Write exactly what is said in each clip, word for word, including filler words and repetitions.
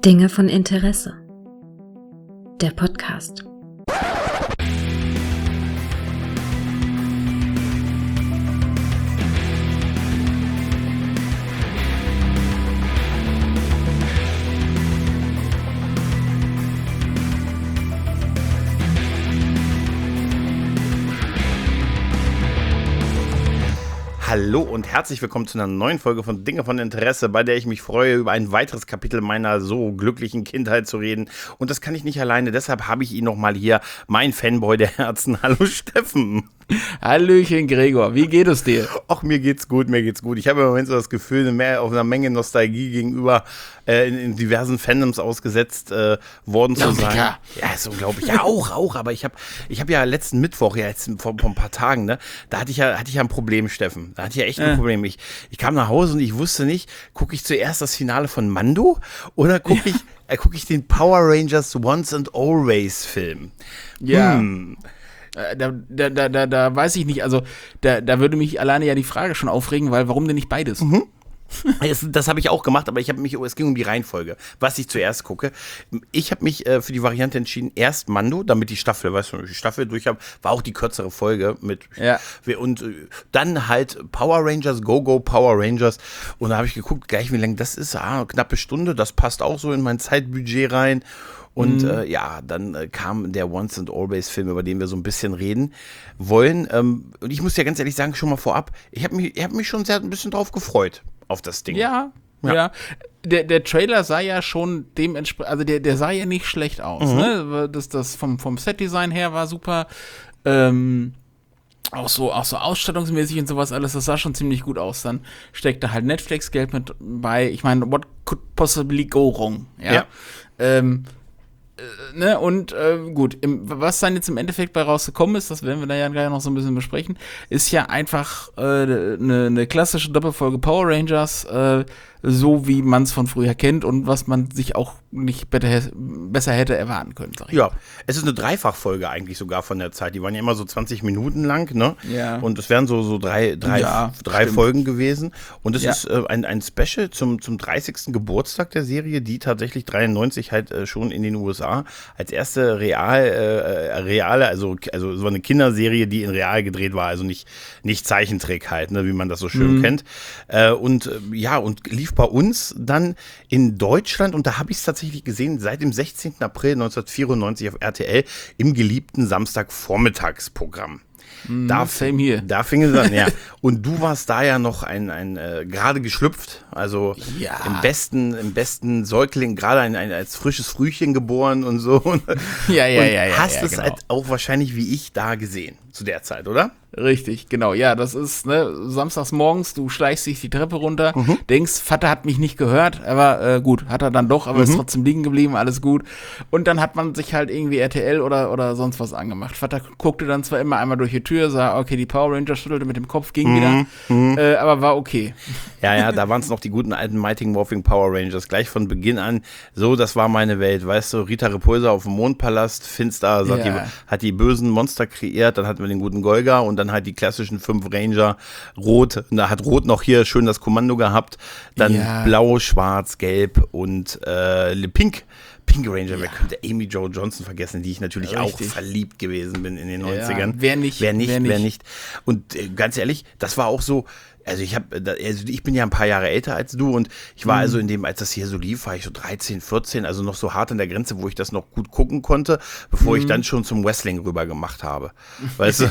Dinge von Interesse. Der Podcast. Hallo und herzlich willkommen zu einer neuen Folge von Dinge von Interesse, bei der ich mich freue, über ein weiteres Kapitel meiner so glücklichen Kindheit zu reden. Und das kann ich nicht alleine, deshalb habe ich ihn nochmal hier, mein Fanboy der Herzen. Hallo Steffen. Hallöchen Gregor, wie geht es dir? Ach, mir geht's gut, mir geht's gut. Ich habe im Moment so das Gefühl, eine mehr, auf einer Menge Nostalgie gegenüber äh, in, in diversen Fandoms ausgesetzt äh, worden zu sein. Ja, ist unglaublich. Ja, auch, auch. Aber ich habe ich hab ja letzten Mittwoch, ja jetzt vor, vor ein paar Tagen, ne, da hatte ich ja, hatte ich ja ein Problem, Steffen. Da hatte ich ja echt ein äh. Problem. Ich, ich kam nach Hause und ich wusste nicht, gucke ich zuerst das Finale von Mando oder gucke ich, äh, guck ich den Power Rangers Once and Always Film? Ja. Hm. Da, da, da, da, da weiß ich nicht, also da, da würde mich alleine ja die Frage schon aufregen, weil warum denn nicht beides? Mhm. Das, das habe ich auch gemacht, aber ich habe mich, es ging um die Reihenfolge, was ich zuerst gucke. Ich habe mich äh, für die Variante entschieden, erst Mando, damit die Staffel, weißt du, die Staffel durch habe, war auch die kürzere Folge mit ja. und äh, dann halt Power Rangers, Go Go Power Rangers und da habe ich geguckt, gleich wie lang das ist, ah, eine knappe Stunde, das passt auch so in mein Zeitbudget rein. Und mhm. äh, ja, dann äh, kam der Once and Always Film, über den wir so ein bisschen reden wollen. Ähm, und ich muss ja ganz ehrlich sagen, schon mal vorab, ich habe mich, ich hab mich schon sehr ein bisschen drauf gefreut, auf das Ding. Ja, ja. ja. Der, der Trailer sah ja schon dementsprechend, also der, der sah ja nicht schlecht aus. Mhm. Ne? Das, das vom, vom Set-Design her war super. Ähm, auch so, auch so ausstattungsmäßig und sowas alles, das sah schon ziemlich gut aus. Dann steckte halt Netflix-Geld mit bei. Ich meine, what could possibly go wrong? Ja. ja. Ähm, Ne, und äh, gut, im, was dann jetzt im Endeffekt bei rausgekommen ist, das werden wir da ja gleich noch so ein bisschen besprechen, ist ja einfach eine äh, ne, ne klassische Doppelfolge Power Rangers, äh, so wie man es von früher kennt und was man sich auch nicht better, besser hätte erwarten können, sag ich. Ja, es ist eine Dreifachfolge eigentlich sogar von der Zeit. Die waren ja immer so zwanzig Minuten lang, ne? Ja. Und es wären so, so drei, drei, ja, drei Folgen gewesen. Und es ja. ist äh, ein, ein Special zum, zum dreißigsten Geburtstag der Serie, die tatsächlich dreiundneunzig halt äh, schon in den U S A als erste real, äh, reale, also, also so eine Kinderserie, die in real gedreht war, also nicht, nicht Zeichentrick halt, ne, wie man das so schön mhm. kennt. Äh, und äh, ja, und lief bei uns dann in Deutschland, und da habe ich es tatsächlich gesehen, seit dem sechzehnten April neunzehnhundertvierundneunzig auf R T L im geliebten Samstagvormittagsprogramm. Da, same here. Da fing es an, ja. Und du warst da ja noch ein, ein äh, gerade geschlüpft, also ja. im besten, im besten Säugling, gerade ein, ein als frisches Frühchen geboren und so. Ja, ja, und ja, ja. Hast ja, es genau. halt auch wahrscheinlich wie ich da gesehen, zu der Zeit, oder? Richtig, genau. Ja, das ist, ne, samstags morgens, du schleichst dich die Treppe runter, mhm. denkst, Vater hat mich nicht gehört, aber äh, gut, hat er dann doch, aber mhm. ist trotzdem liegen geblieben, alles gut. Und dann hat man sich halt irgendwie R T L oder, oder sonst was angemacht. Vater guckte dann zwar immer einmal durch die Tür, sah, okay, die Power Rangers, schüttelte mit dem Kopf, ging mhm. wieder, mhm. Äh, aber war okay. Ja, ja, da waren es noch die guten alten Mighty Morphin Power Rangers, gleich von Beginn an. So, das war meine Welt, weißt du, Rita Repulsa auf dem Mondpalast, Finster, ja. hat, die, hat die bösen Monster kreiert, dann hatten wir den guten Golga und dann halt die klassischen fünf Ranger, Rot, da hat Rot noch hier schön das Kommando gehabt, dann ja. Blau, Schwarz, Gelb und äh, Pink. Pink Ranger, ja. wer könnte Amy Jo Johnson vergessen, die ich natürlich Richtig. auch verliebt gewesen bin in den ja. neunzigern. Wer nicht, wer nicht, wer nicht. Wer nicht. Und äh, ganz ehrlich, das war auch so, also ich habe, also ich bin ja ein paar Jahre älter als du und ich war mhm. also in dem, als das hier so lief, war ich so dreizehn, vierzehn, also noch so hart an der Grenze, wo ich das noch gut gucken konnte, bevor mhm. ich dann schon zum Wrestling rüber gemacht habe. Weißt du,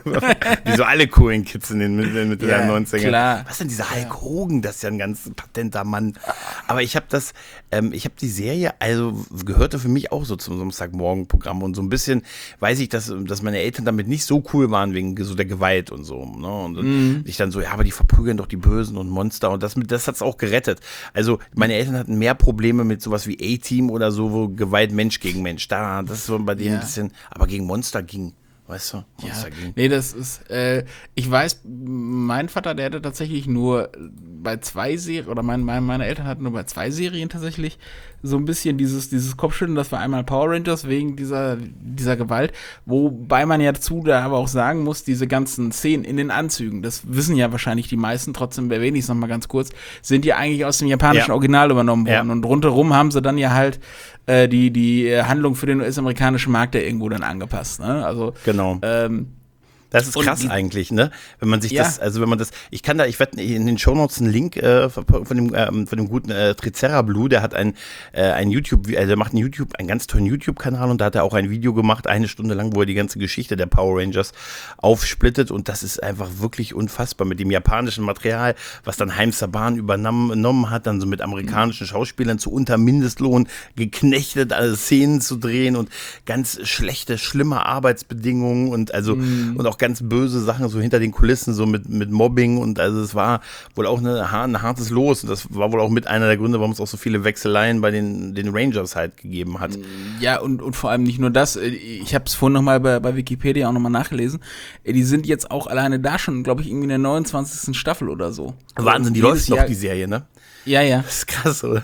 wie so alle coolen Kids in den Mitte ja, der neunziger. Klar. Was denn dieser Hulk Hogan, das ist ja ein ganz patenter Mann. Aber ich habe das, ähm, ich habe die Serie, also gehörte für mich auch so zum Samstagmorgen-Programm und so ein bisschen weiß ich, dass, dass meine Eltern damit nicht so cool waren wegen so der Gewalt und so. Ne? Und mhm. ich dann so, ja, aber die verprügeln doch die Bösen und Monster und das, das hat es auch gerettet. Also meine Eltern hatten mehr Probleme mit sowas wie A-Team oder so, wo Gewalt Mensch gegen Mensch, da, das ist so bei denen ja. ein bisschen, aber gegen Monster ging, weißt du? Ja, nee, das ist, äh, ich weiß, mein Vater, der hatte tatsächlich nur bei zwei Serien, oder mein, mein, meine Eltern hatten nur bei zwei Serien tatsächlich so ein bisschen dieses, dieses Kopfschütteln, das war einmal Power Rangers wegen dieser, dieser Gewalt, wobei man ja dazu da aber auch sagen muss, diese ganzen Szenen in den Anzügen, das wissen ja wahrscheinlich die meisten, trotzdem erwähne ich es nochmal ganz kurz, sind ja eigentlich aus dem japanischen ja. Original übernommen worden ja. und rundherum haben sie dann ja halt äh, die, die Handlung für den U S-amerikanischen Markt ja irgendwo dann angepasst, ne? Also, genau. Ähm, Das ist krass die, eigentlich, ne? Wenn man sich ja. das, also wenn man das, ich kann da, ich werde in den Shownotes einen Link äh, von dem äh, von dem guten äh, Tricera Blue, der hat ein äh, ein YouTube, also der macht einen YouTube, einen ganz tollen YouTube-Kanal und da hat er auch ein Video gemacht, eine Stunde lang, wo er die ganze Geschichte der Power Rangers aufsplittet und das ist einfach wirklich unfassbar mit dem japanischen Material, was dann Haim Saban übernommen hat, dann so mit amerikanischen Schauspielern zu unter Mindestlohn geknechtet, alle Szenen zu drehen und ganz schlechte, schlimme Arbeitsbedingungen und also mm. und auch ganz böse Sachen so hinter den Kulissen, so mit, mit Mobbing und also es war wohl auch eine, ein hartes Los und das war wohl auch mit einer der Gründe, warum es auch so viele Wechseleien bei den, den Rangers halt gegeben hat. Ja, und, und vor allem nicht nur das, ich habe es vorhin nochmal bei, bei Wikipedia auch nochmal nachgelesen, die sind jetzt auch alleine da schon, glaube ich, irgendwie in der neunundzwanzigsten Staffel oder so. Wahnsinn, die läuft noch, die Serie, ne? Ja, ja. Das ist krass, oder?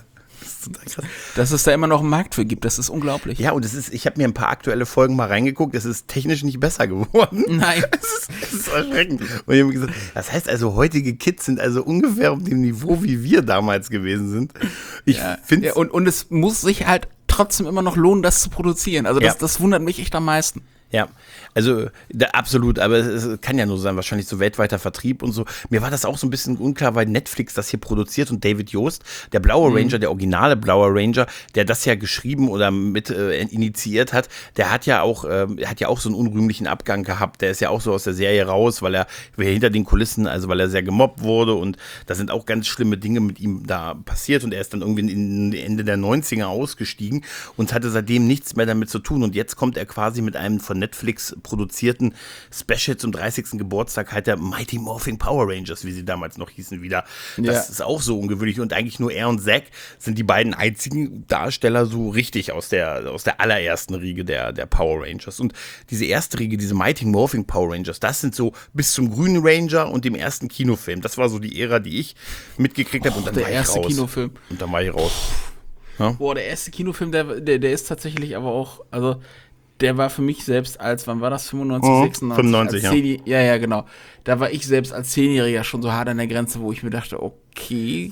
Dass es da immer noch einen Markt für gibt, das ist unglaublich. Ja, und es ist, ich habe mir ein paar aktuelle Folgen mal reingeguckt, es ist technisch nicht besser geworden. Nein. Es ist, es ist erschreckend. Und ich habe gesagt, das heißt also, heutige Kids sind also ungefähr auf dem Niveau, wie wir damals gewesen sind. Ich ja, finde ja, und, und es muss sich halt trotzdem immer noch lohnen, das zu produzieren. Also das, ja. das wundert mich echt am meisten. Ja, also da, absolut, aber es, es kann ja nur sein, wahrscheinlich so weltweiter Vertrieb und so. Mir war das auch so ein bisschen unklar, weil Netflix das hier produziert und David Yost, der Blaue mhm. Ranger, der originale Blaue Ranger, der das ja geschrieben oder mit äh, initiiert hat, der hat ja auch, äh, hat ja auch so einen unrühmlichen Abgang gehabt. Der ist ja auch so aus der Serie raus, weil er hinter den Kulissen, also weil er sehr gemobbt wurde und da sind auch ganz schlimme Dinge mit ihm da passiert und er ist dann irgendwie in Ende der neunziger ausgestiegen und hatte seitdem nichts mehr damit zu tun und jetzt kommt er quasi mit einem von Netflix produzierten Special zum dreißigsten Geburtstag halt der Mighty Morphin Power Rangers, wie sie damals noch hießen, wieder. Das ja. ist auch so ungewöhnlich und eigentlich nur er und Zack sind die beiden einzigen Darsteller so richtig aus der, aus der allerersten Riege der, der Power Rangers. Und diese erste Riege, diese Mighty Morphin Power Rangers, das sind so bis zum Grünen Ranger und dem ersten Kinofilm. Das war so die Ära, die ich mitgekriegt habe und dann der war ich erste raus. Kinofilm. Und dann war ich raus. Ja? Boah, der erste Kinofilm, der, der, der ist tatsächlich aber auch, also der war für mich selbst als, wann war das, fünfundneunzig, oh, sechsundneunzig? fünfundneunzig, ja. zehn, ja, ja, genau. Da war ich selbst als Zehnjähriger schon so hart an der Grenze, wo ich mir dachte, okay,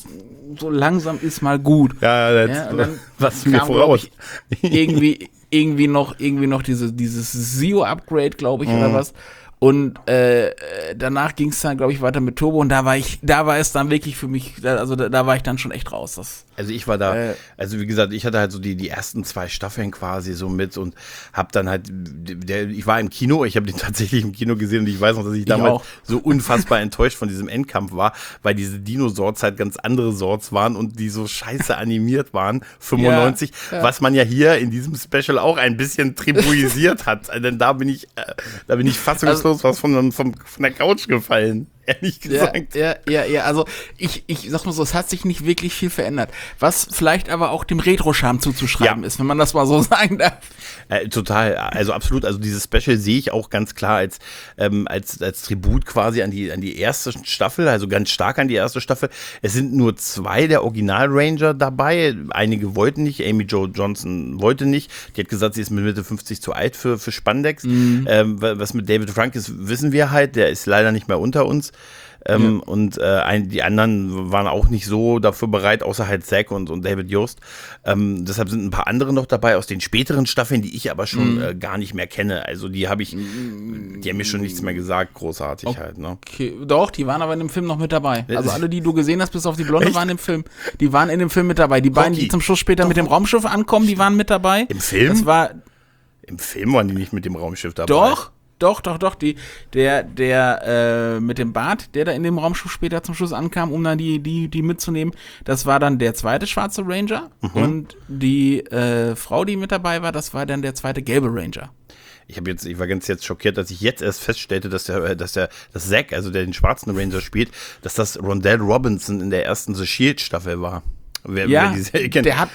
so langsam ist mal gut. Ja, das ja und dann was mir voraus. Ich, irgendwie, irgendwie noch, irgendwie noch diese, dieses Zio-Upgrade, glaube ich, mhm. oder was. Und äh, danach ging es dann, glaube ich, weiter mit Turbo und da war ich, da war es dann wirklich für mich, also da, da war ich dann schon echt raus. Das, also ich war da, äh, also wie gesagt, ich hatte halt so die, die ersten zwei Staffeln quasi so mit und hab dann halt, der, ich war im Kino, ich habe den tatsächlich im Kino gesehen und ich weiß noch, dass ich damals ich so unfassbar enttäuscht von diesem Endkampf war, weil diese Dinosaurs halt ganz andere Sorts waren und die so scheiße animiert waren, fünfundneunzig, ja, ja. was man ja hier in diesem Special auch ein bisschen tribuisiert hat, denn da bin ich, äh, da bin ich fassungslos also, was von, von, von der Couch gefallen, ehrlich gesagt. Ja, ja, ja, ja, also ich, ich sag mal so, es hat sich nicht wirklich viel verändert, was vielleicht aber auch dem Retro-Charme zuzuschreiben ja. ist, wenn man das mal so sagen darf. Äh, total, also absolut, also dieses Special sehe ich auch ganz klar als, ähm, als, als Tribut quasi an die, an die erste Staffel, also ganz stark an die erste Staffel. Es sind nur zwei der Original-Ranger dabei, einige wollten nicht, Amy Jo Johnson wollte nicht, die hat gesagt, sie ist mit Mitte fünfzig zu alt für, für Spandex. Mhm. Ähm, was mit David Frank ist, wissen wir halt, der ist leider nicht mehr unter uns. Ähm, ja. Und äh, ein, die anderen waren auch nicht so dafür bereit, außer halt Zack und, und David Yost. Ähm, deshalb sind ein paar andere noch dabei aus den späteren Staffeln, die ich aber schon mm. äh, gar nicht mehr kenne. Also die habe ich, die haben mir schon nichts mehr gesagt, großartig okay. halt. Ne? Okay, doch, die waren aber in dem Film noch mit dabei. Also alle, die du gesehen hast, bis auf die Blonde, Echt? waren im Film. Die waren in dem Film mit dabei. Die beiden, die zum Schluss später doch. mit dem Raumschiff ankommen, die waren mit dabei. Im Film? Das war Im Film waren die nicht mit dem Raumschiff dabei. Doch. Doch, doch, doch, die, der, der, äh, mit dem Bart, der da in dem Raumschiff später zum Schluss ankam, um dann die, die, die mitzunehmen, das war dann der zweite schwarze Ranger mhm. und die, äh, Frau, die mit dabei war, das war dann der zweite gelbe Ranger. Ich habe jetzt, ich war ganz jetzt schockiert, dass ich jetzt erst feststellte, dass der, dass der, das Zack, also der den schwarzen Ranger spielt, dass das Rondell Robinson in der ersten The Shield Staffel war. Wer, ja, wer die Serie kennt. der hat,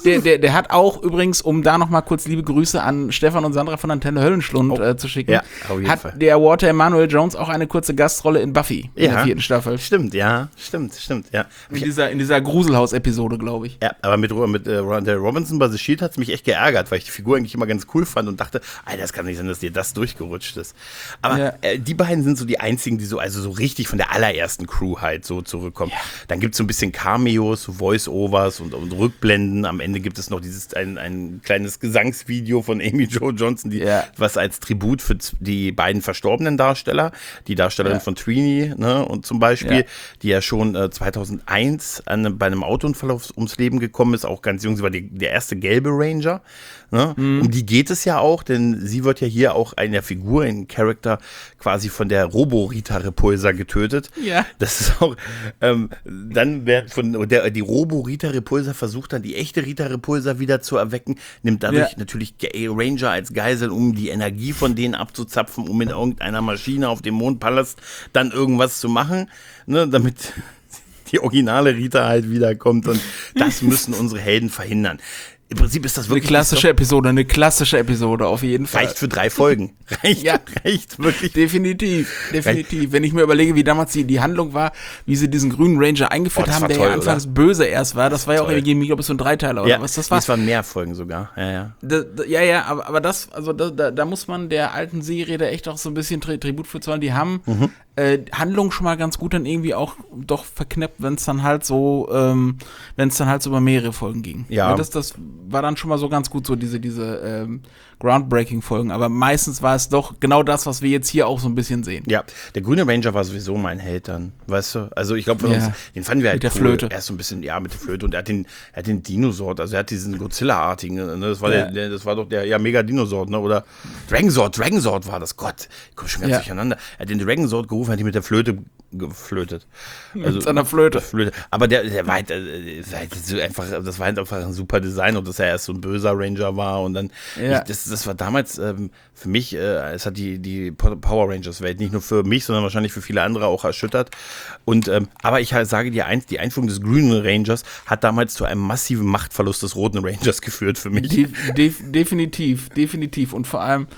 Der, der, der hat auch übrigens, um da nochmal kurz liebe Grüße an Stefan und Sandra von Antenne Höllenschlund oh. äh, zu schicken, ja, auf jeden hat Fall. der Walter Emanuel Jones auch eine kurze Gastrolle in Buffy in ja, der vierten Staffel. Stimmt, ja, stimmt, stimmt, ja. In dieser, in dieser Gruselhaus-Episode, glaube ich. Ja, aber mit, mit äh, der Robinson bei The Shield hat es mich echt geärgert, weil ich die Figur eigentlich immer ganz cool fand und dachte, Alter, das kann nicht sein, dass dir das durchgerutscht ist. Aber ja. äh, die beiden sind so die einzigen, die so, also so richtig von der allerersten Crew halt so zurückkommen. Ja. Dann gibt es so ein bisschen Cameos, so Voice-Overs und, und Rückblenden. Am Ende gibt es noch dieses ein, ein kleines Gesangsvideo von Amy Jo Johnson, die, ja. was als Tribut für die beiden verstorbenen Darsteller, die Darstellerin ja. von Tweenie, ne, und zum Beispiel, ja. die ja schon äh, zweitausendeins an, bei einem Autounfall aufs, ums Leben gekommen ist, auch ganz jung, sie war die, der erste gelbe Ranger. Ne? Mhm. Um die geht es ja auch, denn sie wird ja hier auch in der Figur, in Charakter quasi von der Robo-Rita Repulsa getötet. Ja. Das ist auch, ähm, dann wird von der, die Robo-Rita Repulsa versucht dann die echte Rita Repulsa wieder zu erwecken, nimmt dadurch ja. natürlich Ranger als Geisel, um die Energie von denen abzuzapfen, um in irgendeiner Maschine auf dem Mondpalast dann irgendwas zu machen, ne, damit die originale Rita halt wiederkommt und das müssen unsere Helden verhindern. Im Prinzip ist das wirklich eine klassische Episode, eine klassische Episode auf jeden Fall. Reicht für drei Folgen. Reicht, ja, reicht wirklich. Definitiv, definitiv. Reicht. Wenn ich mir überlege, wie damals die, die Handlung war, wie sie diesen grünen Ranger eingeführt oh, haben, der toll, ja anfangs oder? böse erst war, das, das war ja auch irgendwie, glaube ich, so ein Dreiteiler oder ja, was das war. Das waren mehr Folgen sogar, ja, ja. Da, da, ja, ja, aber, aber das, also da, da, da muss man der alten Serie da echt auch so ein bisschen Tri- Tribut für zollen. Die haben mhm. äh, Handlung schon mal ganz gut dann irgendwie auch doch verknappt, wenn es dann halt so, ähm, wenn es dann halt so über mehrere Folgen ging. Ja. ja das, das war dann schon mal so ganz gut, so diese, diese ähm, Groundbreaking-Folgen, aber meistens war es doch genau das, was wir jetzt hier auch so ein bisschen sehen. Ja, der grüne Ranger war sowieso mein Held dann, weißt du? Also ich glaube, ja. den fanden wir halt mit der cool. Flöte. Er ist so ein bisschen, ja, mit der Flöte und er hat den, er hat den Dinosaur, also er hat diesen Godzilla-artigen, ne? Das war ja. der, der, das war doch der, ja, Mega-Dinosaur, ne? Oder Dragonsword, Dragonsword war das, Gott, ich komme schon ganz ja. durcheinander. Er hat den Dragonsword gerufen, hat ihn mit der Flöte geflötet. Also, mit seiner Flöte. Flöte. Aber der, der war halt, äh, so einfach, das war halt einfach ein super Design und dass er erst so ein böser Ranger war und dann, ja. ich, das, das war damals ähm, für mich, äh, es hat die, die Power Rangers-Welt nicht nur für mich, sondern wahrscheinlich für viele andere auch erschüttert. Und, ähm, aber ich halt sage dir eins, die Einführung des grünen Rangers hat damals zu einem massiven Machtverlust des roten Rangers geführt für mich. De- de- definitiv, definitiv. Und vor allem,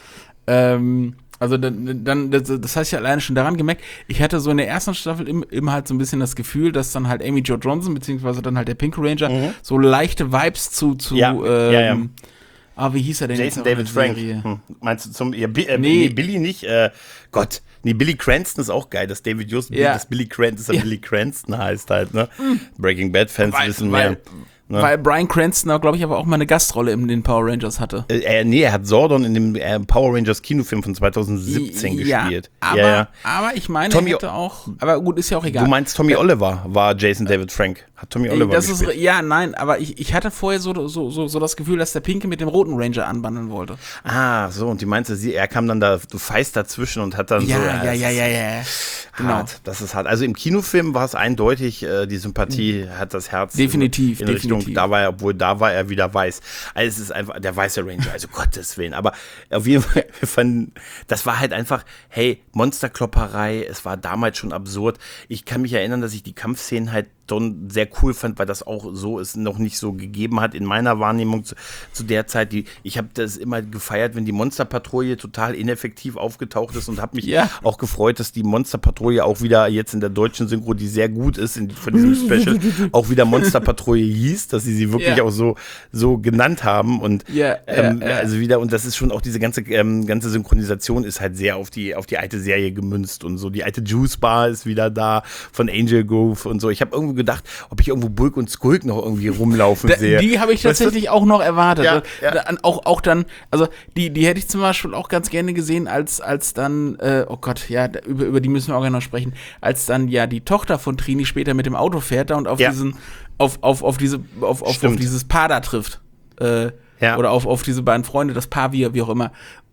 ähm, also dann, dann das, das heißt ja alleine schon daran gemerkt, ich hatte so in der ersten Staffel immer, immer halt so ein bisschen das Gefühl, dass dann halt Amy Jo Johnson, beziehungsweise dann halt der Pink Ranger, mhm. so leichte Vibes zu, zu ja, ähm, ja, ja. Ah, wie hieß er denn? Jason David Frank. Hm. Meinst du zum, ja, B, äh, nee. nee, Billy nicht, äh, Gott, nee, Billy Cranston ist auch geil, dass David Just, ja. dass Billy Cranston, ja. Billy Cranston heißt halt, ne? Mhm. Breaking Bad Fans weil, wissen weil, mehr. Ne? Weil Bryan Cranston, glaube ich, aber auch mal eine Gastrolle in den Power Rangers hatte. Äh, äh, nee, er hat Zordon in dem äh, Power Rangers Kinofilm von zweitausendsiebzehn ja, gespielt. Aber, ja, ja. aber ich meine, Tommy, er hätte auch, aber gut, ist ja auch egal. Du meinst Tommy Oliver war Jason David Frank. Hat Tommy Oliver das gespielt. Ist, ja, nein, aber ich, ich hatte vorher so, so, so, so das Gefühl, dass der Pinke mit dem roten Ranger anbandeln wollte. Ah, so, und die meinte, sie, er kam dann da, du feist dazwischen und hat dann ja, so. Ja, ja, ja, ja, ja. Genau. Hart, das ist hart. Also im Kinofilm war es eindeutig, äh, die Sympathie mhm. hat das Herz definitiv, in, in definitiv. Richtung, da war er, obwohl da war er wieder weiß. Also es ist einfach der weiße Ranger, also Gottes Willen. Aber auf jeden Fall, wir fanden, das war halt einfach, hey, Monsterklopperei, es war damals schon absurd. Ich kann mich erinnern, dass ich die Kampfszenen halt schon sehr cool fand, weil das auch so es noch nicht so gegeben hat in meiner Wahrnehmung zu, zu der Zeit. Die, ich habe das immer gefeiert, wenn die Monsterpatrouille total ineffektiv aufgetaucht ist und habe mich ja. auch gefreut, dass die Monsterpatrouille auch wieder jetzt in der deutschen Synchro, die sehr gut ist in, von diesem Special, auch wieder Monsterpatrouille hieß, dass sie sie wirklich ja. auch so, so genannt haben und ja, ähm, ja, ja. also wieder, und das ist schon auch diese ganze, ähm, ganze Synchronisation ist halt sehr auf die, auf die alte Serie gemünzt und so. Die alte Juice Bar ist wieder da von Angel Grove und so. Ich habe irgendwie gedacht, ob ich irgendwo Bulk und Skulk noch irgendwie rumlaufen da, sehe. Die habe ich tatsächlich auch noch erwartet. Ja, ja. Da, auch, auch dann, also die, die hätte ich zum Beispiel auch ganz gerne gesehen, als, als dann, äh, oh Gott, ja, über, über die müssen wir auch noch sprechen, als dann ja die Tochter von Trini später mit dem Auto fährt da und auf ja. diesen, auf, auf, auf diese, auf, auf, auf dieses Paar da trifft. Äh, Ja. Oder auf, auf diese beiden Freunde, das Paar, wie, wie auch immer.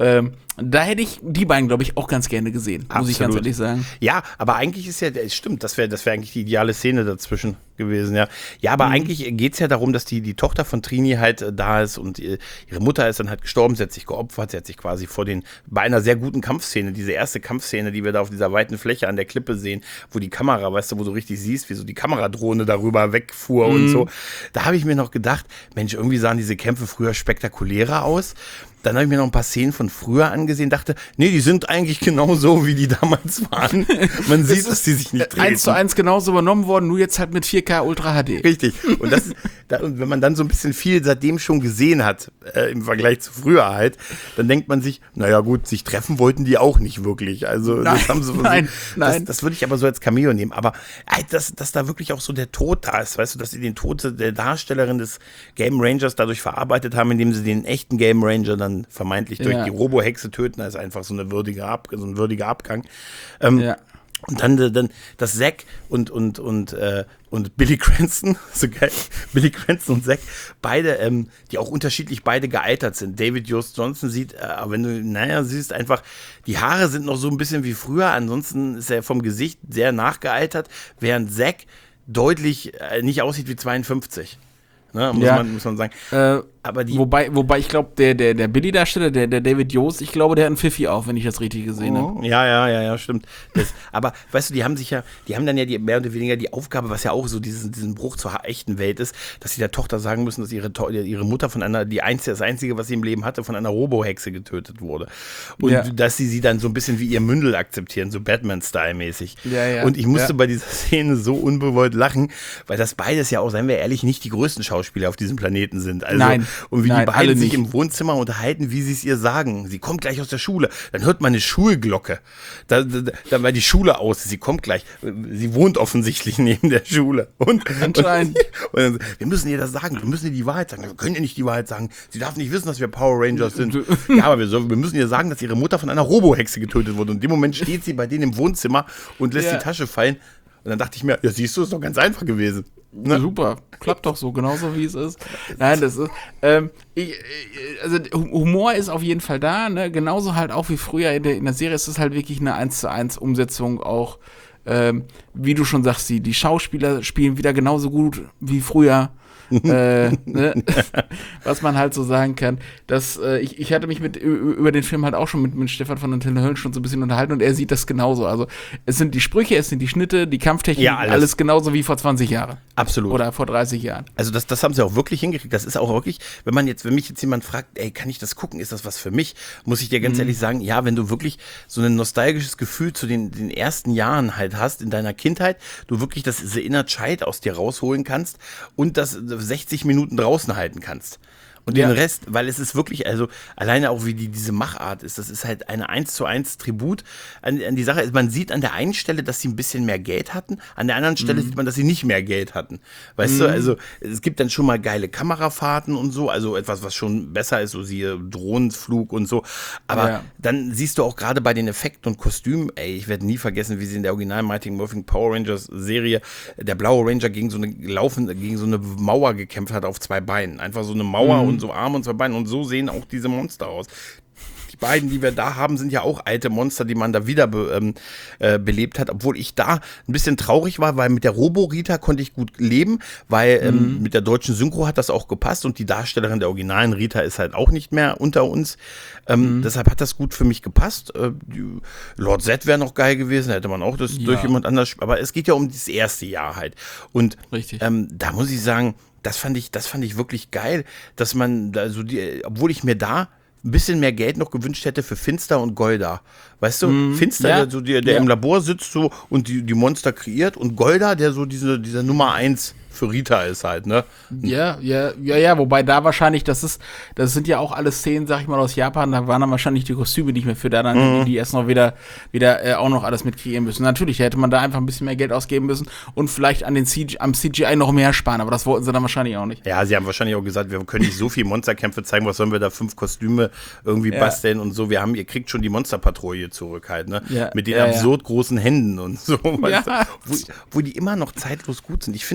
Ähm, da hätte ich die beiden, glaube ich, auch ganz gerne gesehen, Absolut. muss ich ganz ehrlich sagen. Ja, aber eigentlich ist ja, es stimmt, das wäre das wär eigentlich die ideale Szene dazwischen gewesen, ja. Ja, aber mhm. eigentlich geht es ja darum, dass die, die Tochter von Trini halt äh, da ist und ihr, ihre Mutter ist dann halt gestorben, sie hat sich geopfert, sie hat sich quasi vor den, bei einer sehr guten Kampfszene, diese erste Kampfszene, die wir da auf dieser weiten Fläche an der Klippe sehen, wo die Kamera, weißt du, wo du richtig siehst, wie so die Kameradrohne darüber wegfuhr mhm. und so. Da habe ich mir noch gedacht, Mensch, irgendwie sahen diese Kämpfe früher spektakulärer aus. Dann habe ich mir noch ein paar Szenen von früher angesehen, dachte, nee, die sind eigentlich genauso, wie die damals waren. Man sieht, dass die sich nicht drehen. Eins zu eins genauso übernommen worden, nur jetzt halt mit vier K Ultra H D. Richtig. Und, das, da, und wenn man dann so ein bisschen viel seitdem schon gesehen hat, äh, im Vergleich zu früher halt, dann denkt man sich, naja gut, sich treffen wollten die auch nicht wirklich. Also nein, das haben sie nein, das, nein. das würde ich aber so als Cameo nehmen. Aber ey, dass, dass da wirklich auch so der Tod da ist, weißt du, dass sie den Tod der Darstellerin des Game Rangers dadurch verarbeitet haben, indem sie den echten Game Ranger dann vermeintlich durch ja. die Robo-Hexe töten, das ist einfach so, eine würdige Ab, so ein würdiger Abgang. Ähm, ja. Und dann, dann das Zack und, und, und, äh, und Billy Cranston, so geil, Billy Cranston und Zack, beide, ähm, die auch unterschiedlich beide gealtert sind. David Jost Johnson sieht, äh, wenn du, naja, siehst einfach, die Haare sind noch so ein bisschen wie früher, ansonsten ist er vom Gesicht sehr nachgealtert, während Zack deutlich äh, nicht aussieht wie zweiundfünfzig. Ne, muss, ja. man, muss man sagen. Äh, Aber die wobei, wobei ich glaube, der, der, der Billy-Darsteller, der, der David Yost, ich glaube, der hat einen Pfiffi auf, wenn ich das richtig gesehen habe. Oh, ja, ja, ja, ja, stimmt. Das, aber weißt du, die haben sich ja, die haben dann ja die, mehr oder weniger die Aufgabe, was ja auch so diesen, diesen Bruch zur echten Welt ist, dass sie der Tochter sagen müssen, dass ihre, ihre Mutter von einer, die einzige, das Einzige, was sie im Leben hatte, von einer Robo-Hexe getötet wurde. Und ja. dass sie sie dann so ein bisschen wie ihr Mündel akzeptieren, so Batman-Style-mäßig. Ja, ja. Und ich musste ja. bei dieser Szene so unbewollt lachen, weil das beides ja auch, seien wir ehrlich, nicht die größten Schauspieler auf diesem Planeten sind. Also, Nein. Und wie Nein, die beiden sich nicht. im Wohnzimmer unterhalten, wie sie es ihr sagen. Sie kommt gleich aus der Schule. Dann hört man eine Schulglocke. Da, da, da war die Schule aus. Sie kommt gleich. Sie wohnt offensichtlich neben der Schule. Und, Anscheinend. Und, und wir müssen ihr das sagen. Wir müssen ihr die Wahrheit sagen. Wir können ihr nicht die Wahrheit sagen. Sie darf nicht wissen, dass wir Power Rangers sind. Ja, aber wir, so, wir müssen ihr sagen, dass ihre Mutter von einer Robo-Hexe getötet wurde. Und in dem Moment steht sie bei denen im Wohnzimmer und lässt ja. die Tasche fallen. Und dann dachte ich mir, ja, siehst du, ist doch ganz einfach gewesen. Ne? Super, klappt doch so, genauso wie es ist. Nein, das ist, ähm, ich, also Humor ist auf jeden Fall da, ne? Genauso halt auch wie früher in der, in der Serie ist es halt wirklich eine eins zu eins Umsetzung auch, ähm, wie du schon sagst, die, die Schauspieler spielen wieder genauso gut wie früher. äh, ne? Was man halt so sagen kann. Dass, äh, ich, ich hatte mich mit über den Film halt auch schon mit, mit Stefan von den Höllen schon so ein bisschen unterhalten und er sieht das genauso. Also es sind die Sprüche, es sind die Schnitte, die Kampftechnik, ja, alles. alles genauso wie vor zwanzig Jahren. Absolut. Oder vor dreißig Jahren. Also das, das haben sie auch wirklich hingekriegt. Das ist auch wirklich, wenn man jetzt, wenn mich jetzt jemand fragt, ey, kann ich das gucken? Ist das was für mich? Muss ich dir ganz mhm. ehrlich sagen, ja, wenn du wirklich so ein nostalgisches Gefühl zu den, den ersten Jahren halt hast in deiner Kindheit, du wirklich das The Inner Child aus dir rausholen kannst und das sechzig Minuten draußen halten kannst. Und ja. den Rest, weil es ist wirklich, also alleine auch wie die, diese Machart ist, das ist halt eine eins zu eins Tribut an, an die Sache. Man sieht an der einen Stelle, dass sie ein bisschen mehr Geld hatten, an der anderen Stelle mhm. sieht man, dass sie nicht mehr Geld hatten. Weißt mhm. du, also es gibt dann schon mal geile Kamerafahrten und so, also etwas, was schon besser ist, so siehe Drohnenflug und so. Aber ja. dann siehst du auch gerade bei den Effekten und Kostümen, ey, ich werde nie vergessen, wie sie in der Original Mighty Morphin Power Rangers Serie der blaue Ranger gegen so eine laufen, gegen so eine Mauer gekämpft hat auf zwei Beinen. Einfach so eine Mauer mhm. und so Arme und zwei Beine und so sehen auch diese Monster aus. Die beiden, die wir da haben, sind ja auch alte Monster, die man da wieder be, ähm, äh, belebt hat, obwohl ich da ein bisschen traurig war, weil mit der Robo-Rita konnte ich gut leben, weil ähm, mhm. mit der deutschen Synchro hat das auch gepasst und die Darstellerin der originalen Rita ist halt auch nicht mehr unter uns. Ähm, mhm. Deshalb hat das gut für mich gepasst. Äh, Lord Z wäre noch geil gewesen, hätte man auch das ja. durch jemand anders, aber es geht ja um das erste Jahr halt. Und ähm, da muss ich sagen, das fand ich, das fand ich wirklich geil, dass man, also die, obwohl ich mir da ein bisschen mehr Geld noch gewünscht hätte für Finster und Golda. Weißt du, mm, Finster, ja, der, so, der, der ja. im Labor sitzt so und die, die Monster kreiert und Golda, der so diese, dieser Nummer eins für Rita ist halt, ne? Ja, ja, ja, ja, wobei da wahrscheinlich, das ist, das sind ja auch alle Szenen, sag ich mal, aus Japan, da waren dann wahrscheinlich die Kostüme nicht mehr für da, dann mhm. die, die erst noch wieder, wieder äh, auch noch alles mitkreieren müssen. Natürlich, da hätte man da einfach ein bisschen mehr Geld ausgeben müssen und vielleicht an den C G, am C G I noch mehr sparen, aber das wollten sie dann wahrscheinlich auch nicht. Ja, sie haben wahrscheinlich auch gesagt, wir können nicht so viel Monsterkämpfe zeigen, was sollen wir da fünf Kostüme irgendwie ja. basteln und so, wir haben, ihr kriegt schon die Monsterpatrouille zurück halt, ne? Ja. Mit den ja, absurd ja. großen Händen und so, ja. weißt du? wo, wo die immer noch zeitlos gut sind. Ich finde auch,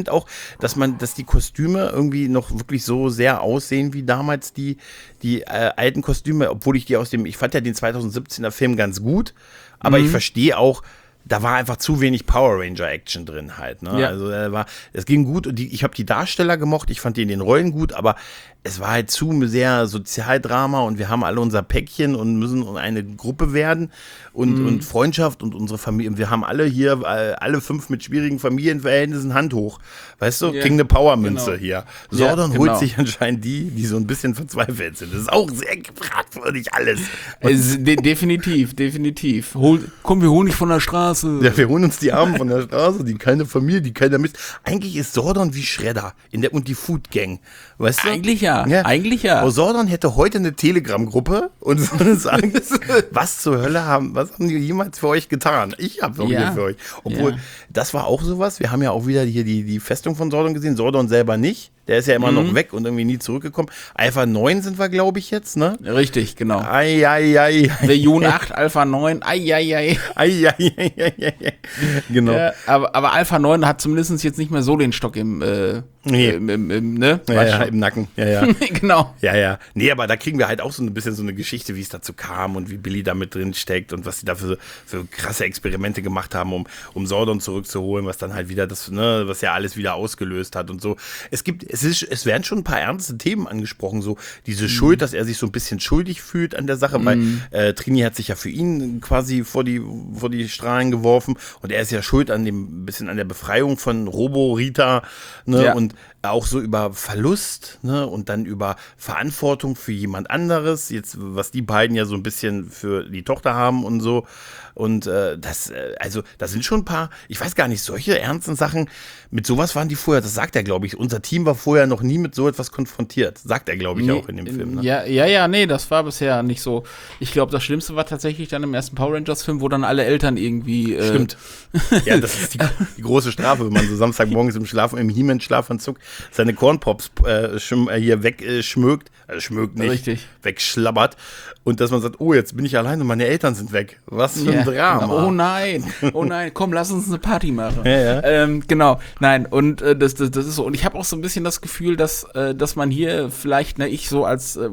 dass man, dass die Kostüme irgendwie noch wirklich so sehr aussehen wie damals die, die äh, alten Kostüme, obwohl ich die aus dem, ich fand ja den zweitausendsiebzehner Film ganz gut, aber mhm. ich verstehe auch, da war einfach zu wenig Power Ranger Action drin halt, ne? Ja. Also er war, es ging gut und die, ich habe die Darsteller gemocht, ich fand die in den Rollen gut, aber es war halt zu sehr Sozialdrama und wir haben alle unser Päckchen und müssen eine Gruppe werden und, mm. und Freundschaft und unsere Familie. Wir haben alle hier, alle fünf mit schwierigen Familienverhältnissen Hand hoch. Weißt du, yeah. Kriegen eine Powermünze genau. hier. Sordon ja, genau. holt sich anscheinend die, die so ein bisschen verzweifelt sind. Das ist auch sehr fragwürdig alles. Es, de- definitiv, definitiv. Hol, komm, wir holen dich von der Straße. Ja, wir holen uns die Armen von der Straße, die keine Familie, die keiner Mist. Eigentlich ist Sordon wie Shredder in der, und die Food Gang. Weißt du? Eigentlich ja. Ja, eigentlich ja. Oh, Sordon hätte heute eine Telegram-Gruppe und würde sagen, was zur Hölle haben, was haben die jemals für euch getan? Ich habe doch ja. hier für euch. Obwohl, ja. das war auch sowas. Wir haben ja auch wieder hier die, die Festung von Sordon gesehen. Sordon selber nicht. Der ist ja immer mhm. noch weg und irgendwie nie zurückgekommen. Alpha neun sind wir, glaube ich, jetzt, ne? Richtig, genau. Ei, ei, ei. Version acht, Alpha neun, ei, ei, ei. Ei, ei, ei, ei, ei. Genau. Ja, aber, aber Alpha neun hat zumindest jetzt nicht mehr so den Stock im, äh, nee. im, im, im, ne? Ja, ja, im Nacken. Ja, ja. Genau. Ja, ja. Nee, aber da kriegen wir halt auch so ein bisschen so eine Geschichte, wie es dazu kam und wie Billy da mit drin steckt und was sie da für, für krasse Experimente gemacht haben, um, um Sordon zurückzuholen, was dann halt wieder das, ne, was ja alles wieder ausgelöst hat und so. Es gibt, es ist, es werden schon ein paar ernste Themen angesprochen, so diese mhm. Schuld, dass er sich so ein bisschen schuldig fühlt an der Sache, mhm. weil äh, Trini hat sich ja für ihn quasi vor die, vor die Strahlen geworfen und er ist ja schuld an dem, bisschen an der Befreiung von Robo, Rita, ne, ja. und auch so über Verlust, ne, und dann über Verantwortung für jemand anderes, jetzt, was die beiden ja so ein bisschen für die Tochter haben und so. Und äh, das, äh, also, da sind schon ein paar, ich weiß gar nicht, solche ernsten Sachen, mit sowas waren die vorher, das sagt er, glaube ich, unser Team war vorher noch nie mit so etwas konfrontiert, sagt er, glaube ich, nee, auch in dem Film. Ne? Ja, ja, ja, nee, das war bisher nicht so. Ich glaube, das Schlimmste war tatsächlich dann im ersten Power Rangers-Film, wo dann alle Eltern irgendwie äh Stimmt. Ja, das ist die, die große Strafe, wenn man so Samstagmorgens im Schlaf, im He-Man-Schlafanzug seine Cornpops äh, schm, äh, hier wegschmögt, äh, schmögt nicht, Richtig. wegschlabbert und dass man sagt, oh, jetzt bin ich allein und meine Eltern sind weg. Was für ein ja. Drama. Oh nein, oh nein, komm, lass uns eine Party machen. Ja, ja. Ähm, genau, nein, und äh, das, das, das ist so. Und ich habe auch so ein bisschen das Gefühl, dass, äh, dass man hier vielleicht, ne, ich so als, äh,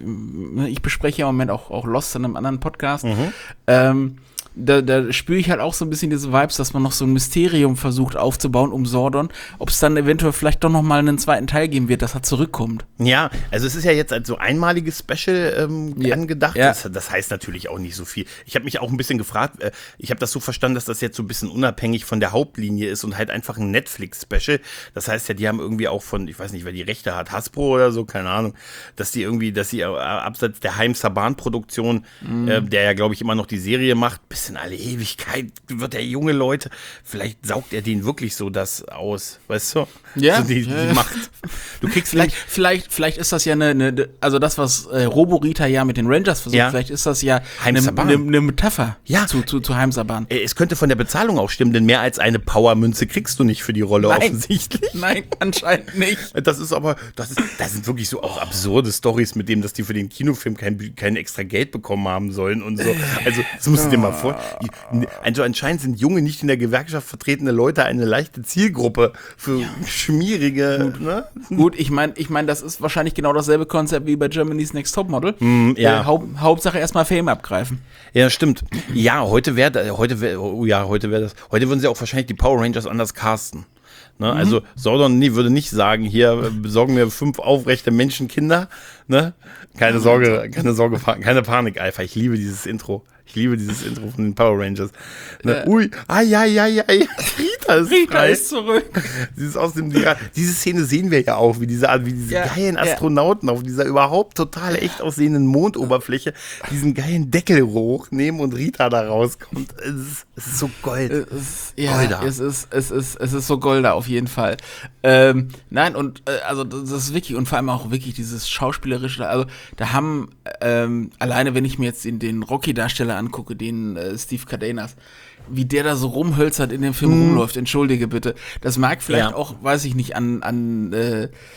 ich bespreche ja im Moment auch, auch Lost in einem anderen Podcast, mhm. ähm, Da, da spüre ich halt auch so ein bisschen diese Vibes, dass man noch so ein Mysterium versucht aufzubauen um Sordon, ob es dann eventuell vielleicht doch noch mal einen zweiten Teil geben wird, dass er zurückkommt. Ja, also es ist ja jetzt als so einmaliges Special ähm, ja. angedacht. Ja. Das, das heißt natürlich auch nicht so viel. Ich habe mich auch ein bisschen gefragt, äh, ich habe das so verstanden, dass das jetzt so ein bisschen unabhängig von der Hauptlinie ist und halt einfach ein Netflix-Special. Das heißt ja, die haben irgendwie auch von, ich weiß nicht, wer die Rechte hat, Hasbro oder so, keine Ahnung, dass die irgendwie, dass sie äh, abseits der Haim-Saban-Produktion, mhm. äh, der ja, glaube ich, immer noch die Serie macht, bis in alle Ewigkeit wird der junge Leute, vielleicht saugt er den wirklich so das aus, weißt du? Ja. So die, ja. die Macht. Du kriegst vielleicht, vielleicht, vielleicht ist das ja eine, eine also das, was äh, Robo-Rita ja mit den Rangers versucht, ja. vielleicht ist das ja eine, eine, eine Metapher ja. zu, zu, zu Haim-Saban. Es könnte von der Bezahlung auch stimmen, denn mehr als eine Powermünze kriegst du nicht für die Rolle. Nein. Offensichtlich. Nein, anscheinend nicht. Das ist aber, das ist, das sind wirklich so auch absurde Storys mit dem, dass die für den Kinofilm kein, kein extra Geld bekommen haben sollen und so. Also, das musst du dir mal vor. Also anscheinend sind junge, nicht in der Gewerkschaft vertretene Leute eine leichte Zielgruppe für ja. schmierige. Gut, ne? Gut, ich meine, ich mein, das ist wahrscheinlich genau dasselbe Konzept wie bei Germany's Next Topmodel. Mm, ja. äh, Haupt, Hauptsache erstmal Fame abgreifen. Ja, stimmt. Ja, heute wäre, heute wäre, oh ja, heute wäre das. Heute würden sie auch wahrscheinlich die Power Rangers anders casten. Ne? Mhm. Also Sordon nee, würde nicht sagen, hier besorgen wir fünf aufrechte Menschenkinder. Ne? Keine Sorge, keine Sorge, keine Panik, Alpha. Ich liebe dieses Intro. Ich liebe dieses Intro von den Power Rangers. Ne? Äh. Ui, ai, ai, ai, ai. Rita ist Rita frei. ist zurück. Dieses aus dem, die, diese Szene sehen wir ja auch, wie diese, wie diese ja, geilen Astronauten ja. auf dieser überhaupt total echt aussehenden Mondoberfläche diesen geilen Deckel hochnehmen und Rita da rauskommt. Es ist, es ist so Gold. Es ist, ja, Golda. Es ist, es ist, es ist so Golda auf jeden Fall. Ähm, nein, und äh, also das ist wirklich, und vor allem auch wirklich dieses Schauspielerische, also da haben, ähm, alleine wenn ich mir jetzt den, den Rocky-Darsteller angucke, den äh, Steve Cardenas, wie der da so rumhölzert in dem Film mm. rumläuft, entschuldige bitte. Das mag vielleicht ja. auch, weiß ich nicht, an, an, äh,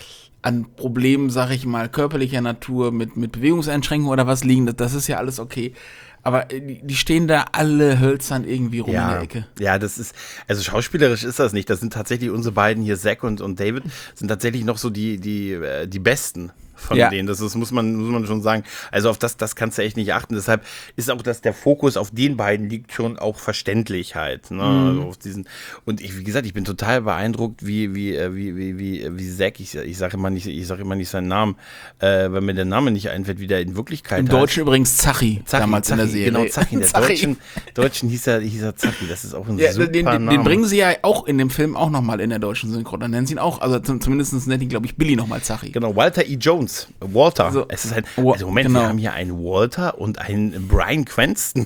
an Problemen, sag ich mal, körperlicher Natur, mit, mit Bewegungseinschränkungen oder was liegen, das, das ist ja alles okay. Aber die, die stehen da alle hölzern irgendwie rum ja, in der Ecke. Ja, das ist, also schauspielerisch ist das nicht. Das sind tatsächlich unsere beiden hier, Zack und, und David, sind tatsächlich noch so die, die, die Besten von ja. denen. Das ist, muss man, muss man schon sagen. Also auf das, das kannst du echt nicht achten. Deshalb ist auch, dass der Fokus auf den beiden liegt schon auch verständlich halt. Ne? Mhm. Also auf diesen, und ich, wie gesagt, ich bin total beeindruckt, wie, wie, wie, wie, wie, wie Zack, ich, ich sage immer nicht, ich sage immer nicht seinen Namen, äh, weil mir der Name nicht einfällt, wie der in Wirklichkeit Im heißt. Deutschen übrigens Zachi, Zachi, damals Zachi, in der Serie. Genau, Zachi. In der Zachi. Deutschen, Deutschen hieß er, hieß er Zachi. Das ist auch ein ja, super den, den, Name. Den bringen sie ja auch in dem Film auch nochmal in der deutschen Synchro. Dann nennen sie ihn auch, also zumindest nennen ihn, glaube ich, Billy nochmal Zachi. Genau, Walter E. Jones. Walter. Also, es ist ein, also Moment, genau. Wir haben hier einen Walter und einen Bryan Cranston.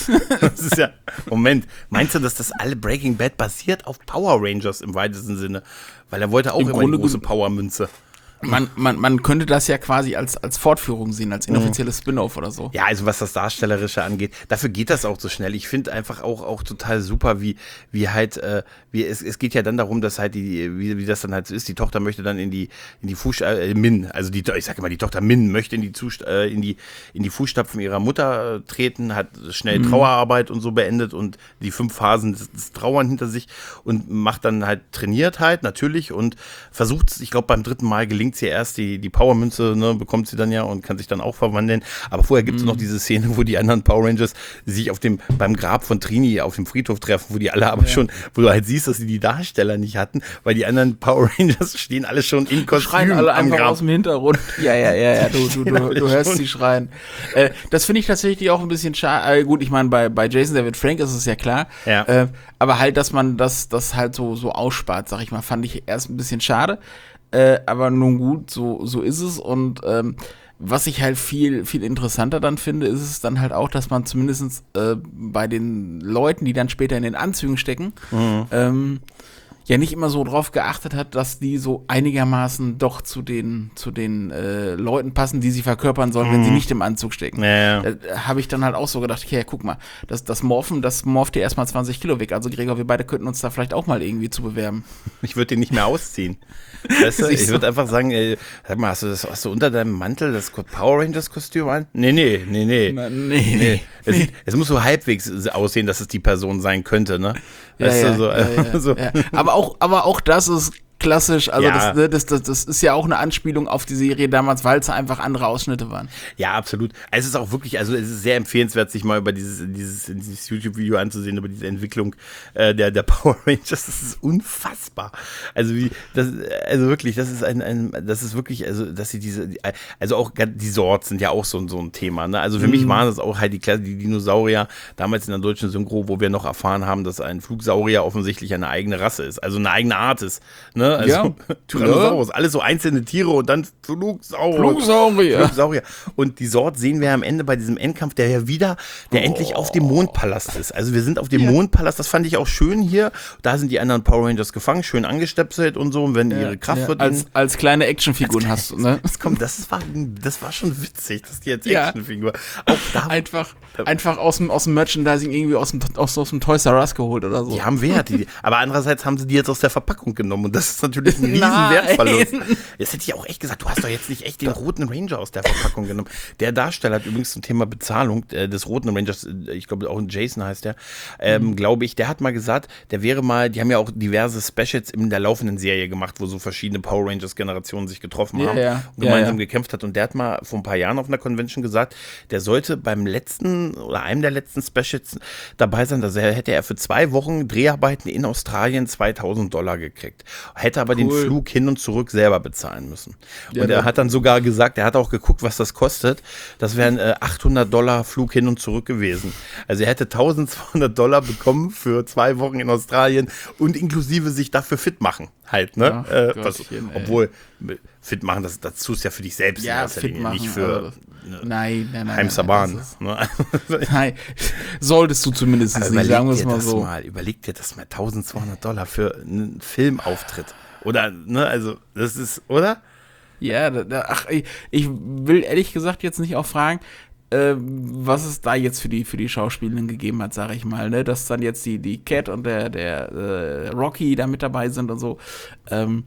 Das ist ja, Moment, meinst du, dass das alle Breaking Bad basiert auf Power Rangers im weitesten Sinne? Weil er wollte auch Im immer Grunde eine große Powermünze. Man, man, man könnte das ja quasi als, als Fortführung sehen, als inoffizielles mhm. Spin-off oder so. Ja, also was das Darstellerische angeht, dafür geht das auch so schnell. Ich finde einfach auch, auch total super, wie, wie halt, äh, wie es, es geht ja dann darum, dass halt die, wie, wie das dann halt so ist, die Tochter möchte dann in die, in die Fuß, äh, Min, also die, ich sag immer, die Tochter Min möchte in die, Zust- äh, in die, in die Fußstapfen ihrer Mutter äh, treten, hat schnell mhm. Trauerarbeit und so beendet und die fünf Phasen des, des Trauern hinter sich und macht dann halt, trainiert halt, natürlich und versucht, ich glaube beim dritten Mal gelingt sie erst die, die Powermünze, ne, bekommt sie dann ja und kann sich dann auch verwandeln. Aber vorher gibt es mhm. noch diese Szene, wo die anderen Power Rangers sich auf dem, beim Grab von Trini auf dem Friedhof treffen, wo die alle aber ja. schon, wo du halt siehst, dass sie die Darsteller nicht hatten, weil die anderen Power Rangers stehen alle schon in Kostüm. Schreien alle einfach Grab. Aus dem Hintergrund. Ja, ja, ja, ja, du, du, du, du hörst sie schreien. Äh, das finde ich tatsächlich auch ein bisschen schade. Äh, gut, ich meine, bei, bei Jason David Frank ist es ja klar. Ja. Äh, aber halt, dass man das, das halt so, so ausspart, sag ich mal, fand ich erst ein bisschen schade. Äh, aber nun gut, so, so ist es. Und ähm, was ich halt viel, viel interessanter dann finde, ist es dann halt auch, dass man zumindest äh, bei den Leuten, die dann später in den Anzügen stecken, mhm. ähm, ja nicht immer so drauf geachtet hat, dass die so einigermaßen doch zu den, zu den äh, Leuten passen, die sie verkörpern sollen, mhm. wenn sie nicht im Anzug stecken. Ja, ja. Da habe ich dann halt auch so gedacht, okay, guck mal, das, das Morphen, das morpht dir erstmal zwanzig Kilo weg. Also Gregor, wir beide könnten uns da vielleicht auch mal irgendwie zu bewerben. Ich würde den nicht mehr ausziehen. Weißt du, ich würde einfach sagen, ey, sag mal, hast du, das, hast du unter deinem Mantel das Power Rangers Kostüm an? Nee, nee, nee, nee. Na, nee, nee. Es, nee. es muss so halbwegs aussehen, dass es die Person sein könnte, ne? Weißt ja, du, so, ja, ja, so. Ja. Aber auch, aber auch das ist klassisch, also ja. das, das, das, das ist ja auch eine Anspielung auf die Serie damals, weil es einfach andere Ausschnitte waren. Ja, absolut. Es ist auch wirklich, also es ist sehr empfehlenswert, sich mal über dieses, dieses, dieses YouTube-Video anzusehen, über diese Entwicklung äh, der, der Power Rangers. Das ist unfassbar. Also wie, das, also wirklich, das ist ein, ein das ist wirklich, also dass sie diese, also auch die Sorts sind ja auch so, so ein Thema. Ne? Also für mhm. mich waren das auch halt die, die Dinosaurier damals in der deutschen Synchro, wo wir noch erfahren haben, dass ein Flugsaurier offensichtlich eine eigene Rasse ist, also eine eigene Art ist. Ne? Also ja. Tyrannosaurus, alles so einzelne Tiere und dann Flugsaurier. Flugsaurier. Flugsaurier. Und die Sort sehen wir am Ende bei diesem Endkampf, der ja wieder, der oh. endlich auf dem Mondpalast ist. Also wir sind auf dem ja. Mondpalast, das fand ich auch schön hier. Da sind die anderen Power Rangers gefangen, schön angestöpselt und so, und wenn ja. ihre Kraft ja. wird. Als, als kleine Actionfiguren hast du, ne? Das, kommt, das, war, das war schon witzig, dass die jetzt ja. Actionfigur. Auch da, einfach, einfach aus dem, aus dem Merchandising irgendwie aus dem, aus, aus dem Toys R Us geholt oder so. Die haben Wert. Die, aber andererseits haben sie die jetzt aus der Verpackung genommen und das ist natürlich ein riesen Wertverlust. Jetzt hätte ich auch echt gesagt, du hast doch jetzt nicht echt den roten Ranger aus der Verpackung genommen. Der Darsteller hat übrigens zum Thema Bezahlung äh, des roten Rangers, äh, ich glaube auch Jason heißt der, ähm, mhm. glaube ich, der hat mal gesagt, der wäre mal, die haben ja auch diverse Specials in der laufenden Serie gemacht, wo so verschiedene Power Rangers Generationen sich getroffen ja, haben ja. und gemeinsam ja, ja. gekämpft hat, und der hat mal vor ein paar Jahren auf einer Convention gesagt, der sollte beim letzten oder einem der letzten Specials dabei sein, also hätte er für zwei Wochen Dreharbeiten in Australien zweitausend Dollar gekriegt, hätte aber cool. den Flug hin und zurück selber bezahlen müssen. Ja, und er hat dann sogar gesagt, er hat auch geguckt, was das kostet. Das wären äh, achthundert Dollar Flug hin und zurück gewesen. Also er hätte eintausendzweihundert Dollar bekommen für zwei Wochen in Australien und inklusive sich dafür fit machen. Halt, ne? Ach, äh, was, obwohl, fit machen, das, das tust du ja für dich selbst. Ja, fit Linie, machen, nicht für ne, nein, nein, nein. Heimsabahn. Ne? Nein, solltest du zumindest also nicht, sagen wir es mal so. Mal, überleg dir das mal, eintausendzweihundert Dollar für einen Filmauftritt. Oder, ne, also, das ist, oder? Ja, da, da, ach, ich, ich will ehrlich gesagt jetzt nicht auch fragen, äh, was es da jetzt für die, für die Schauspielerinnen gegeben hat, sage ich mal, ne, dass dann jetzt die, die Cat und der, der äh, Rocky da mit dabei sind und so. Ähm,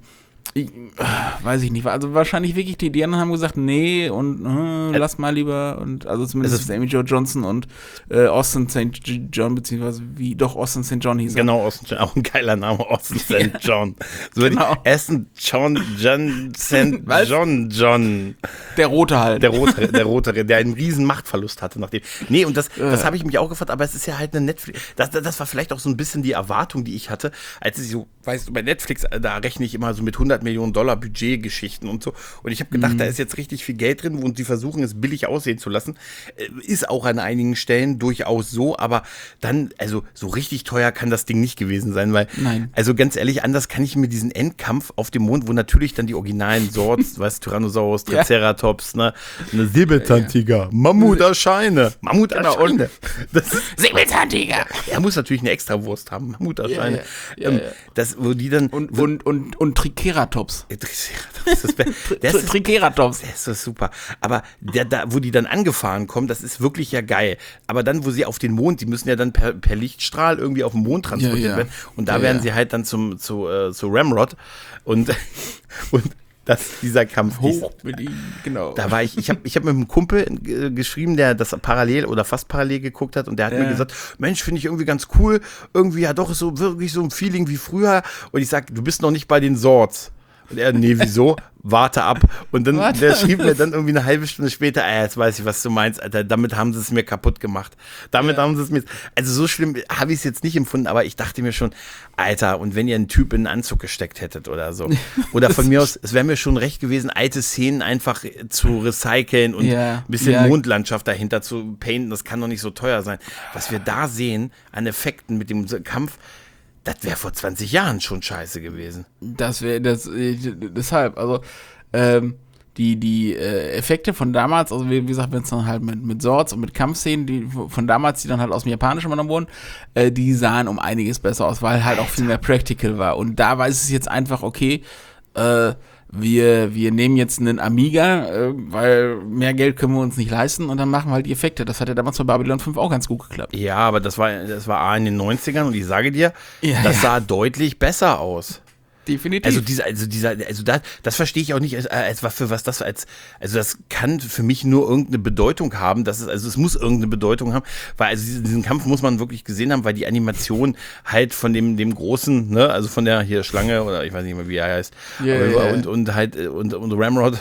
Ich, weiß ich nicht. Also wahrscheinlich wirklich, die, die anderen haben gesagt, nee und äh, lass mal lieber. Und also zumindest ist Amy Jo Johnson und äh, Austin Saint John, beziehungsweise wie, doch Austin Saint John hieß er. Genau, Austin, auch ein geiler Name, Austin Saint John. So Genau. die Aston John John Saint Was? John John. Der Rote halt. Der Rote, der Rote, der einen riesen Machtverlust hatte nachdem. Nee, und das, das habe ich mich auch gefragt, aber es ist ja halt eine Netflix. Das, das war vielleicht auch so ein bisschen die Erwartung, die ich hatte, als ich so, weißt du, bei Netflix, da rechne ich immer so mit hundert Millionen Dollar Budgetgeschichten und so. Und ich habe gedacht, mhm. da ist jetzt richtig viel Geld drin und sie versuchen es billig aussehen zu lassen. Ist auch an einigen Stellen durchaus so, aber dann, also so richtig teuer kann das Ding nicht gewesen sein, weil, Nein. also ganz ehrlich, anders kann ich mir diesen Endkampf auf dem Mond, wo natürlich dann die originalen Swords, weißt du, Tyrannosaurus, Triceratops, ne, eine Säbelzahntiger, Mammuterscheine, Mammuterscheine. Genau, Säbelzahntiger. Er muss natürlich eine Extrawurst haben, Mammuterscheine. Ja, ja, ja, ähm, ja. Das, wo die dann Und, und, und, und Triceratops. Das ist, der ist, Triceratops. der ist so super. Aber der, da, wo die dann angefahren kommen, das ist wirklich ja geil. Aber dann, wo sie auf den Mond, die müssen ja dann per, per Lichtstrahl irgendwie auf den Mond transportiert Ja, ja. werden. Und da Ja, werden ja. sie halt dann zum, zu, äh, zu Ramrod. Und, und das, dieser Kampf. Hoch mit ihm, genau. Da war ich, ich habe ich hab mit einem Kumpel äh, geschrieben, der das parallel oder fast parallel geguckt hat und der hat Ja. mir gesagt, Mensch, finde ich irgendwie ganz cool, irgendwie ja doch ist so wirklich so ein Feeling wie früher und ich sag, du bist noch nicht bei den Swords. Und er, nee, wieso? Warte ab. Und dann, Warte. der schrieb mir dann irgendwie eine halbe Stunde später, ah, jetzt weiß ich, was du meinst, Alter, damit haben sie es mir kaputt gemacht. Damit Ja. haben sie es mir, also so schlimm habe ich es jetzt nicht empfunden, aber ich dachte mir schon, Alter, und wenn ihr einen Typ in einen Anzug gesteckt hättet oder so. Oder von mir aus, es wäre mir schon recht gewesen, alte Szenen einfach zu recyceln und Ja. ein bisschen Ja. Mondlandschaft dahinter zu painten, das kann doch nicht so teuer sein. Was wir da sehen an Effekten mit dem Kampf, das wäre vor zwanzig Jahren schon scheiße gewesen. Das wäre, das, äh, deshalb, also, ähm, die, die äh, Effekte von damals, also wie, wie gesagt, wenn es dann halt mit, mit Swords und mit Kampfszenen, die von damals, die dann halt aus dem Japanischen übernommen wurden, äh, die sahen um einiges besser aus, weil halt auch viel mehr practical war. Und da war es jetzt einfach, okay, äh, wir, wir nehmen jetzt einen Amiga, äh, weil mehr Geld können wir uns nicht leisten und dann machen wir halt die Effekte. Das hat ja damals bei Babylon fünf auch ganz gut geklappt. Ja, aber das war, das war A in den neunzigern und ich sage dir, Ja, das ja. sah deutlich besser aus. Definitiv. Also dieser, also dieser, also da, das verstehe ich auch nicht, als, als was für was das als, also das kann für mich nur irgendeine Bedeutung haben, dass es, also es muss irgendeine Bedeutung haben, weil also diesen, diesen Kampf muss man wirklich gesehen haben, weil die Animation halt von dem, dem großen, ne, also von der hier Schlange oder ich weiß nicht mehr, wie er heißt, Ja, aber, ja, ja. und und halt und und Ramrod.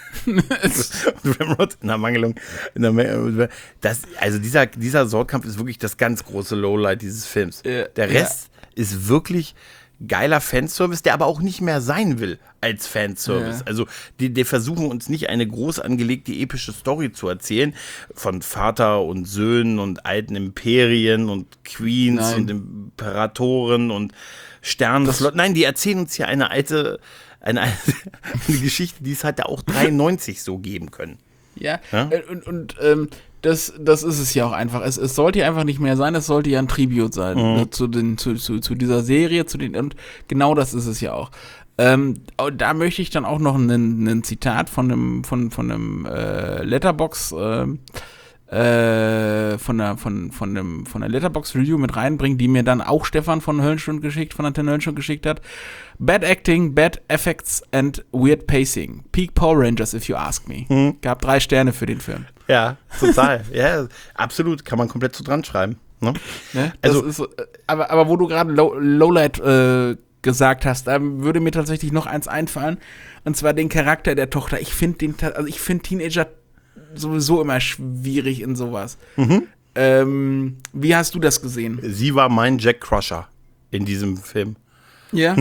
und Ramrod in der Mangelung, in der, das, also dieser, dieser Swordkampf ist wirklich das ganz große Lowlight dieses Films. Ja, Der Rest ist wirklich geiler Fanservice, der aber auch nicht mehr sein will als Fanservice. Ja. Also die, die versuchen uns nicht eine groß angelegte epische Story zu erzählen von Vater und Söhnen und alten Imperien und Queens Nein. und Imperatoren und Sternenflotten. Nein, die erzählen uns hier eine alte, eine, alte, eine Geschichte, die es halt auch dreiundneunzig so geben können. Ja, Ja? äh, und, und ähm, das, das ist es ja auch einfach. Es, es sollte ja einfach nicht mehr sein, es sollte ja ein Tribute sein Mhm. ne, zu, den, zu, zu, zu dieser Serie, zu den, und genau das ist es ja auch. Ähm, da möchte ich dann auch noch ein Zitat von einem, von, von einem äh, Letterbox, ähm, äh, von der, von, von dem, von der Letterbox-Review mit reinbringen, die mir dann auch Stefan von Höllenstund geschickt, von Antenne Höllenstund geschickt hat. Bad acting, bad effects and weird pacing. Peak Power Rangers, if you ask me. Mhm. Gab drei Sterne für den Film. Ja, total. Ja, absolut. Kann man komplett so dran schreiben. Ne? Ne? Das Also- ist, so, äh, aber, aber wo du gerade Low, Lowlight äh, gesagt hast, da würde mir tatsächlich noch eins einfallen. Und zwar den Charakter der Tochter. Ich finde den, ta- also ich finde Teenager sowieso immer schwierig in sowas. Mhm. Ähm, wie hast du das gesehen? Sie war mein Jack Crusher in diesem Film. Ja.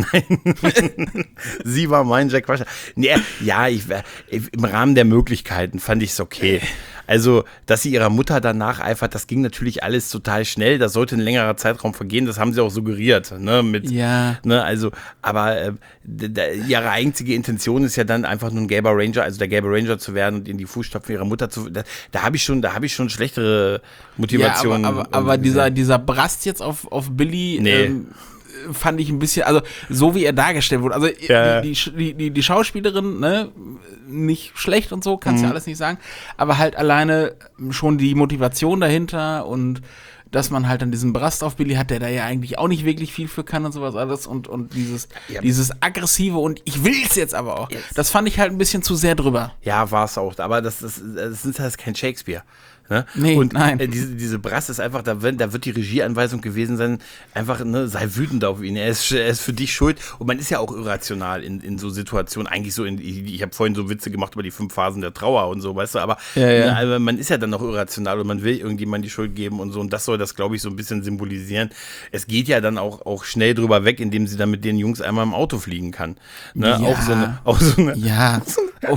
Sie war mein Jack Crusher. Nee, ja, ich, wär- im Rahmen der Möglichkeiten fand ich es okay. Also, dass sie ihrer Mutter dann nacheifert, das ging natürlich alles total schnell. Das sollte ein längerer Zeitraum vergehen, das haben sie auch suggeriert. Ne, mit, Ja. ne, also, aber äh, d- d- ihre einzige Intention ist ja dann einfach nur ein gelber Ranger, also der gelbe Ranger zu werden und in die Fußstapfen ihrer Mutter zu. Da, da habe ich schon, da habe ich schon schlechtere Motivationen. Ja, aber, aber, aber dieser, dieser Brast jetzt auf, auf Billy, Nee. ähm, fand ich ein bisschen, also so wie er dargestellt wurde, also Ja. die, die, die, die Schauspielerin, ne, nicht schlecht und so, kannst Mhm. ja alles nicht sagen, aber halt alleine schon die Motivation dahinter und dass man halt dann diesen Brast auf Billy hat, der da ja eigentlich auch nicht wirklich viel für kann und sowas alles und, und dieses, Ja. dieses aggressive und ich will's jetzt aber auch. Yes. Das fand ich halt ein bisschen zu sehr drüber. Ja, war es auch. Aber das, das, das ist halt kein Shakespeare. Ne? Nee, und nein. Äh, diese, diese Brass ist einfach, da wird, da wird die Regieanweisung gewesen sein, einfach, ne, sei wütend auf ihn, er ist, er ist für dich schuld. Und man ist ja auch irrational in, in so Situationen, eigentlich so, in, ich, ich habe vorhin so Witze gemacht über die fünf Phasen der Trauer und so, weißt du, aber Ja, ja. Ne, also man ist ja dann noch irrational und man will irgendjemand die Schuld geben und so. Und das soll das, glaube ich, so ein bisschen symbolisieren. Es geht ja dann auch, auch schnell drüber weg, indem sie dann mit den Jungs einmal im Auto fliegen kann. Ne? Ja. Auch so eine, auch so eine Ja. Oh.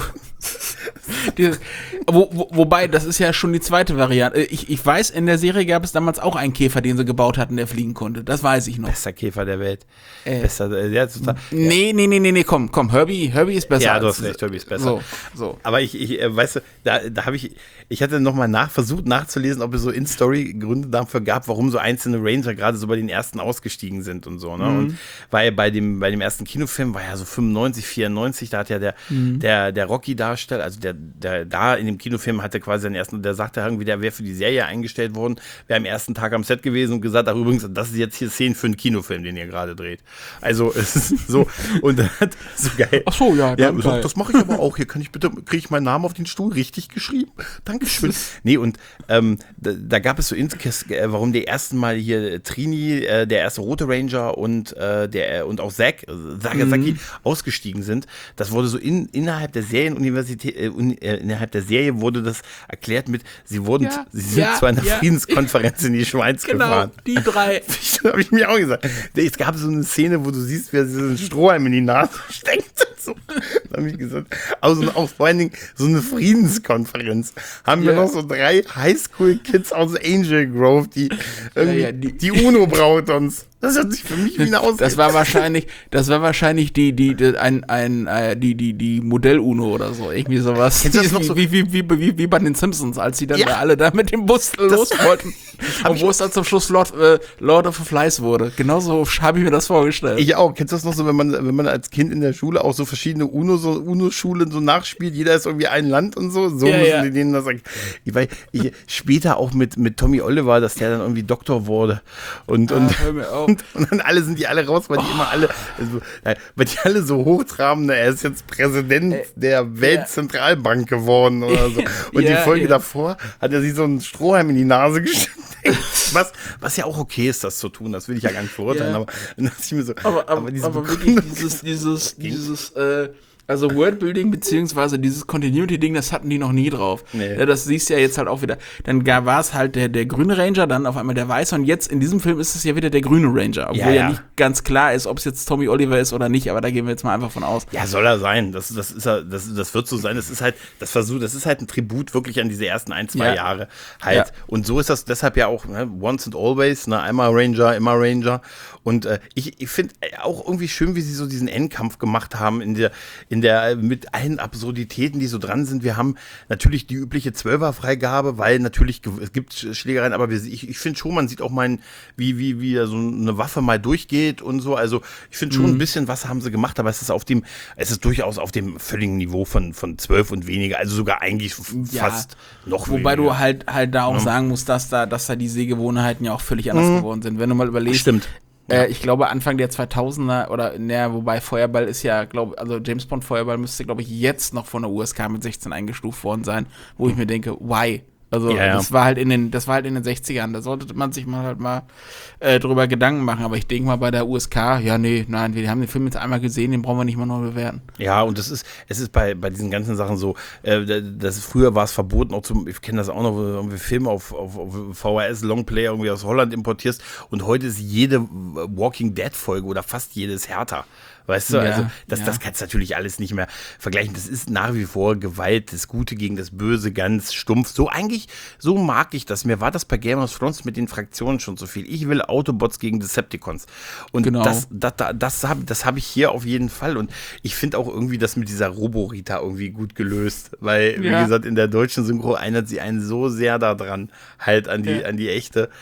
Dieses, wo, wo, wobei, das ist ja schon die zweite Variante. Ich, ich weiß, in der Serie gab es damals auch einen Käfer, den sie gebaut hatten, der fliegen konnte. Das weiß ich noch. bester Käfer der Welt. Äh. Bester, äh, ja, total, Nee, nee, nee, nee, nee, komm, komm, Herbie, Herbie ist besser. Ja, du als- hast recht, Herbie ist besser. So, so. Aber ich, ich äh, weißt du, da, da habe ich, ich hatte nochmal nach, versucht nachzulesen, ob es so In-Story-Gründe dafür gab, warum so einzelne Ranger gerade so bei den ersten ausgestiegen sind und so, ne? Mhm. Und weil bei dem, bei dem ersten Kinofilm war ja so fünfundneunzig, vierundneunzig, da hat ja der, Mhm. der, der Rocky-Darsteller, also der, der da in dem Kinofilm hatte quasi seinen ersten, der sagte irgendwie, der wäre für die Serie eingestellt worden, wäre am ersten Tag am Set gewesen und gesagt, ach übrigens, das ist jetzt hier Szenen für einen Kinofilm, den ihr gerade dreht. Also es ist so, und dann hat, so geil. Ach so, ja, Ja, dann so, geil. das mache ich aber auch. Hier kann ich bitte, kriege ich meinen Namen auf den Stuhl richtig geschrieben? Dankeschön. Nee, und ähm, da, da gab es so Inskes, äh, warum der ersten Mal hier äh, Trini, äh, der erste Rote Ranger und äh, der und auch Zack, äh, Sagasaki Mhm. ausgestiegen sind. Das wurde so in, innerhalb der Serienuniversität, äh, uni, äh, innerhalb der Serie wurde das erklärt mit, sie wurden, Ja, sie sind ja, zu einer ja. Friedenskonferenz in die Schweiz Genau, gefahren. die drei. habe ich mir auch gesagt. Es gab so eine Szene, wo du siehst, wer so einen Strohhalm in die Nase steckt. So. Da habe ich gesagt, also auch vor allen Dingen so eine Friedenskonferenz. Haben wir Ja. noch so drei Highschool-Kids aus Angel Grove, die irgendwie, Ja, ja, die- die UNO braut uns. Das hört sich für mich wie eine Ausrede. Das war wahrscheinlich, das war wahrscheinlich die, die, die ein, ein, äh, die, die, die Modell-Uno oder so, irgendwie sowas. Kennst du das noch so? Wie, wie, wie, wie, wie bei den Simpsons, als die dann Ja. da alle da mit dem Bus los wollten. hab Und wo es dann zum Schluss Lord, äh, Lord of the Flies wurde. Genauso habe ich mir das vorgestellt. Ich auch. Kennst du das noch so, wenn man, wenn man als Kind in der Schule auch so verschiedene UNO, so UNO-Schulen so nachspielt, jeder ist irgendwie ein Land und so, so Ja, müssen ja. die denen das sagen. Ich, weil ich, später auch mit, mit Tommy Oliver, dass der dann irgendwie Doktor wurde und, und, hör mir auf. und, und dann alle sind die alle raus, weil die immer alle, also, nein, weil die alle so hochtraben, er ist jetzt Präsident der Weltzentralbank geworden oder so. Und Ja, die Folge ja. davor hat er sich so einen Strohhalm in die Nase gesteckt. Was, was ja auch okay ist, das zu tun, das will ich ja gar nicht verurteilen, Ja. aber dann dachte ich mir so, Aber, aber, diese aber wirklich Begründung- dieses, dieses, dieses, äh, also Worldbuilding beziehungsweise dieses Continuity-Ding, das hatten die noch nie drauf. Nee. Ja, das siehst du ja jetzt halt auch wieder. Dann war es halt der, der grüne Ranger, dann auf einmal der weiße und jetzt in diesem Film ist es ja wieder der grüne Ranger. Obwohl Ja, ja, ja. nicht ganz klar ist, ob es jetzt Tommy Oliver ist oder nicht, aber da gehen wir jetzt mal einfach von aus. Ja, soll er sein. Das, das, ist, er- das, das wird so sein. Das ist halt, das Versuch, das ist halt ein Tribut wirklich an diese ersten ein, zwei Ja. Jahre halt. Ja. Und so ist das deshalb ja auch, ne, once and always, ne, einmal Ranger, immer Ranger. Und äh, ich, ich finde auch irgendwie schön, wie sie so diesen Endkampf gemacht haben in der, in der, mit allen Absurditäten, die so dran sind. Wir haben natürlich die übliche Zwölferfreigabe, weil natürlich ge- es gibt Schlägereien, aber wir, ich, ich finde schon, man sieht auch mal, wie, wie, wie so eine Waffe mal durchgeht und so. Also ich finde schon Mhm. ein bisschen, was haben sie gemacht, aber es ist auf dem, es ist durchaus auf dem völligen Niveau von, von zwölf und weniger, also sogar eigentlich f- Ja. fast noch Wobei weniger. du halt halt da auch sagen musst, dass da, dass da die Sehgewohnheiten ja auch völlig anders geworden sind. Wenn du mal überlegst, Stimmt. Äh, ich glaube, Anfang der zweitausender oder, naja, wobei Feuerball ist ja, glaube also James Bond Feuerball müsste, glaube ich, jetzt noch von der U S K mit sechzehn eingestuft worden sein, wo ich mir denke, why? Also, Ja, ja. das war halt in den, das war halt in den sechzigern, da sollte man sich mal halt mal äh, drüber Gedanken machen, aber ich denke mal bei der U S K, ja, nee, nein, wir haben den Film jetzt einmal gesehen, den brauchen wir nicht mal neu bewerten. Ja, und das ist, es ist bei, bei diesen ganzen Sachen so, äh, das früher war es verboten, auch zum, ich kenne das auch noch, wenn du irgendwie Filme auf, auf, auf V H S Longplay irgendwie aus Holland importierst und heute ist jede Walking Dead Folge oder fast jedes härter. Weißt du, Ja, also das, ja. das kannst du natürlich alles nicht mehr vergleichen. Das ist nach wie vor Gewalt, das Gute gegen das Böse, ganz stumpf. So eigentlich, so mag ich das. Mir war das bei Game of Thrones mit den Fraktionen schon zu viel. Ich will Autobots gegen Decepticons. Und Genau. das, das, das, das habe das hab ich hier auf jeden Fall. Und ich finde auch irgendwie das mit dieser Roborita irgendwie gut gelöst. Weil, wie Ja. gesagt, in der deutschen Synchro erinnert sie einen so sehr daran, halt an die, Ja. an die echte.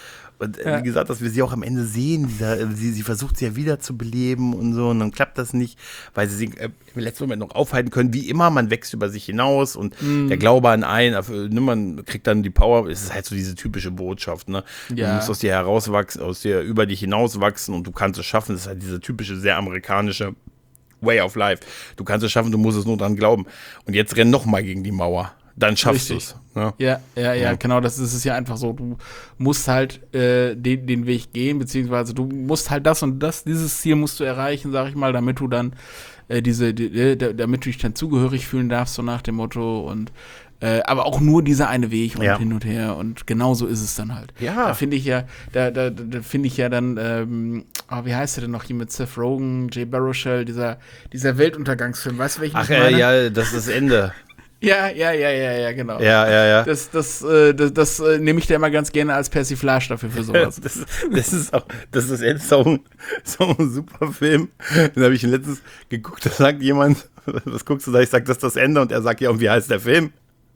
Und äh, Ja. wie gesagt, dass wir sie auch am Ende sehen, dieser, äh, sie, sie versucht sie ja wieder zu beleben und so, und dann klappt das nicht, weil sie sich äh, im letzten Moment noch aufhalten können. Wie immer, man wächst über sich hinaus und Mhm. der Glaube an einen, äh, ne, man kriegt dann die Power, es ist halt so diese typische Botschaft, ne? Ja. Du musst aus dir herauswachsen, aus dir über dich hinauswachsen und du kannst es schaffen. Das ist halt diese typische, sehr amerikanische Way of Life. Du kannst es schaffen, du musst es nur dran glauben. Und jetzt renn noch mal gegen die Mauer. Dann schaffst du Richtig. es. Ne? Ja, ja, ja, Ja. genau, das ist es ja einfach so. Du musst halt äh, den, den Weg gehen, beziehungsweise du musst halt das und das, dieses Ziel musst du erreichen, sag ich mal, damit du dann äh, diese, die, äh, damit du dich dann zugehörig fühlen darfst, so nach dem Motto. Und äh, aber auch nur dieser eine Weg und Ja. hin und her. Und genau so ist es dann halt. Ja. Da finde ich ja, da, da, da finde ich ja dann, ähm, oh, wie heißt der denn noch hier mit Seth Rogen, Jay Baruchel, dieser, dieser Weltuntergangsfilm, weißt du, welchen Ach ich äh, meine? ja, das ist das Ende. Ja, ja, ja, ja, ja, genau. Ja, ja, ja. Das, das, äh, das, das äh, nehme ich da immer ganz gerne als Persiflage dafür für sowas. Das, das ist auch, das ist jetzt so ein, so ein super Film. Den habe ich letztens geguckt, da sagt jemand, was guckst du da? Ich sag, das ist das Ende, und er sagt, ja, und wie heißt der Film?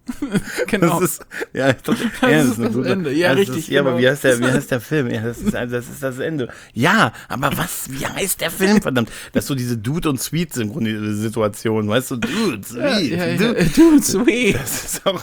Genau. Das ist, ja, das, ja, Das das ist eine das gute- Ende. Ja, das richtig, Ist, ja, aber genau. wie heißt der, wie heißt der Film? Ja, das ist, also, das ist das Ende. Ja, aber was, wie heißt der Film? Verdammt, das ist so diese Dude- und Sweet-Situation, weißt du? Dude, Sweet, ja, ja, Dude. ja. Dude, sweet. Das ist auch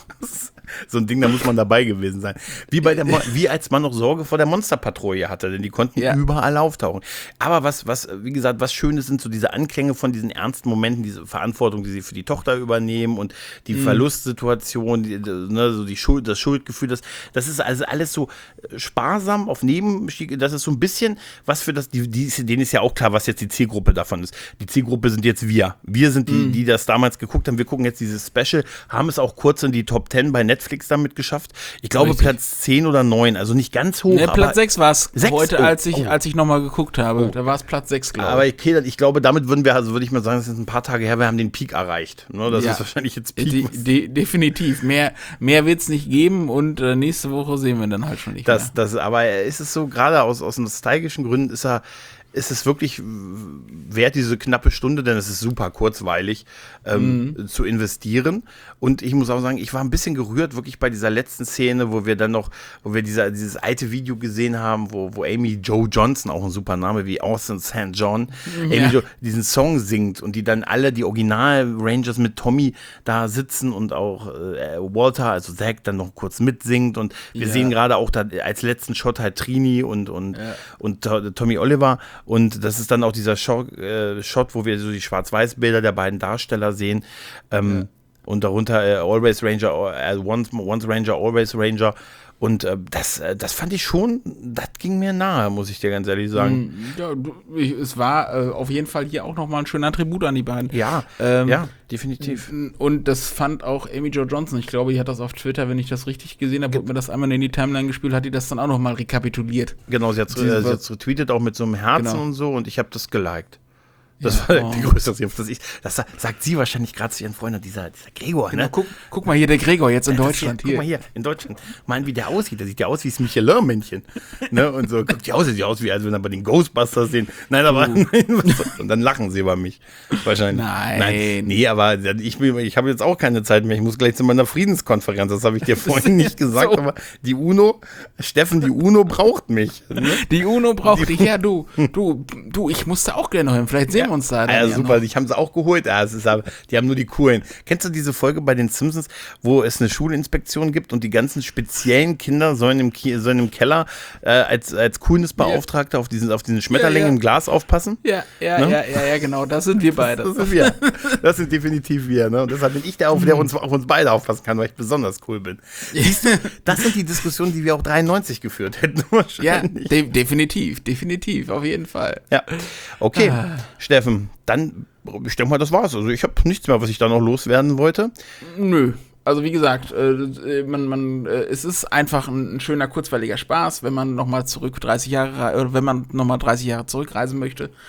so ein Ding, da muss man dabei gewesen sein. Wie bei der, Mo- wie als man noch Sorge vor der Monsterpatrouille hatte, denn die konnten Ja. überall auftauchen. Aber was, was, wie gesagt, was Schönes sind so diese Anklänge von diesen ernsten Momenten, diese Verantwortung, die sie für die Tochter übernehmen und die Verlustsituation, die, ne, so die Schuld, das Schuldgefühl, das, das ist also alles so sparsam auf Nebenstieg. Das ist so ein bisschen was für das, die, die, denen ist ja auch klar, was jetzt die Zielgruppe davon ist. Die Zielgruppe sind jetzt wir. Wir sind die, die das damals geguckt haben. Wir gucken jetzt dieses Special, haben es auch kurz in die Top Ten bei Netflix damit geschafft. Ich glaube Richtig. Platz zehn oder neun, also nicht ganz hoch. Ne, aber, Platz sechs war es Sechs? heute, Oh, als ich, oh. als ich nochmal geguckt habe. Da war es Platz sechs, glaube aber ich. okay, ich glaube, damit würden wir, also würde ich mal sagen, das ist ein paar Tage her, wir haben den Peak erreicht. Ne, das Ja. ist wahrscheinlich jetzt Peak. De, de, definitiv. Mehr, mehr wird es nicht geben und äh, nächste Woche sehen wir dann halt schon nicht Das, mehr. das, aber ist es so, gerade aus, aus nostalgischen Gründen ist er, ist es wirklich wert, diese knappe Stunde, denn es ist super kurzweilig, ähm, Mhm. zu investieren. Und ich muss auch sagen, ich war ein bisschen gerührt, wirklich bei dieser letzten Szene, wo wir dann noch, wo wir dieser, dieses alte Video gesehen haben, wo, wo Amy Jo Johnson, auch ein super Name wie Austin Saint John, Ja. Amy Jo, diesen Song singt und die dann alle, die Original-Rangers mit Tommy da sitzen und auch äh, Walter, also Zack, dann noch kurz mitsingt. Und wir Ja. sehen gerade auch da als letzten Shot halt Trini und, und, und To- Tommy Oliver. Und das ist dann auch dieser Shot, äh, Shot wo wir so die Schwarz-Weiß-Bilder der beiden Darsteller sehen. Ähm, Und darunter äh, Always Ranger, äh, once, once Ranger, Always Ranger. Und äh, das, äh, das fand ich schon, das ging mir nahe, muss ich dir ganz ehrlich sagen. Ja, du- ich, es war äh, auf jeden Fall hier auch nochmal ein schöner Tribut an die beiden. Ja, Ähm, ja, definitiv. Und das fand auch Amy Jo Johnson. Ich glaube, die hat das auf Twitter, wenn ich das richtig gesehen habe, wurde mir das einmal in die Timeline gespielt, hat die das dann auch nochmal rekapituliert. Genau, sie hat es Diese- äh, retweetet auch mit so einem Herzen Genau. und so, und ich habe das geliked. Das Ja, war oh. die größte Triumph. Das, ich, das sa- sagt sie wahrscheinlich gerade zu ihren Freunden, dieser, dieser Gregor, Genau, ne? guck, guck mal hier, der Gregor jetzt in Das Deutschland. Hier, Hier. guck mal hier, in Deutschland. Mal, wie der aussieht. Der sieht ja aus wie das Michelin-Männchen. Ne? Und so, guckt die aus, sieht ja aus wie, als wenn er bei den Ghostbusters sehen. Nein, aber, und dann lachen sie über mich. Wahrscheinlich. Nein. Nee, aber ich, bin- ich habe jetzt auch keine Zeit mehr. Ich muss gleich zu meiner Friedenskonferenz. Das habe ich dir vorhin nicht gesagt, so. aber die UNO, Steffen, die UNO braucht mich. Ne? Die UNO braucht dich. Ja, du, du, du, ich musste auch gerne noch hin. Vielleicht sehen wir uns da. dann Ja, ja super, noch. ich habe sie auch geholt. Ja, es ist aber, die haben nur die coolen. Kennst du diese Folge bei den Simpsons, wo es eine Schulinspektion gibt und die ganzen speziellen Kinder sollen im, Ki sollen im Keller äh, als, als Coolness-Beauftragter auf diesen, auf diesen Schmetterling Ja, ja. im Glas aufpassen? Ja, ja, Ne? ja, ja, ja, genau. Das sind wir beide. Das sind wir. Das sind definitiv wir. Ne? Und deshalb bin ich der, auf der uns, auf uns beide aufpassen kann, weil ich besonders cool bin. Siehst du, das sind die Diskussionen, die wir auch dreiundneunzig geführt hätten. Ja, Wahrscheinlich. de definitiv, definitiv, auf jeden Fall. Ja. Okay, Ah. Steffen, dann, ich denke mal, das war's. Also ich habe nichts mehr, was ich da noch loswerden wollte. Nö. Also wie gesagt, äh, man, man, äh, es ist einfach ein, ein schöner, kurzweiliger Spaß, wenn man nochmal zurück dreißig Jahre, oder wenn man nochmal dreißig Jahre zurückreisen möchte.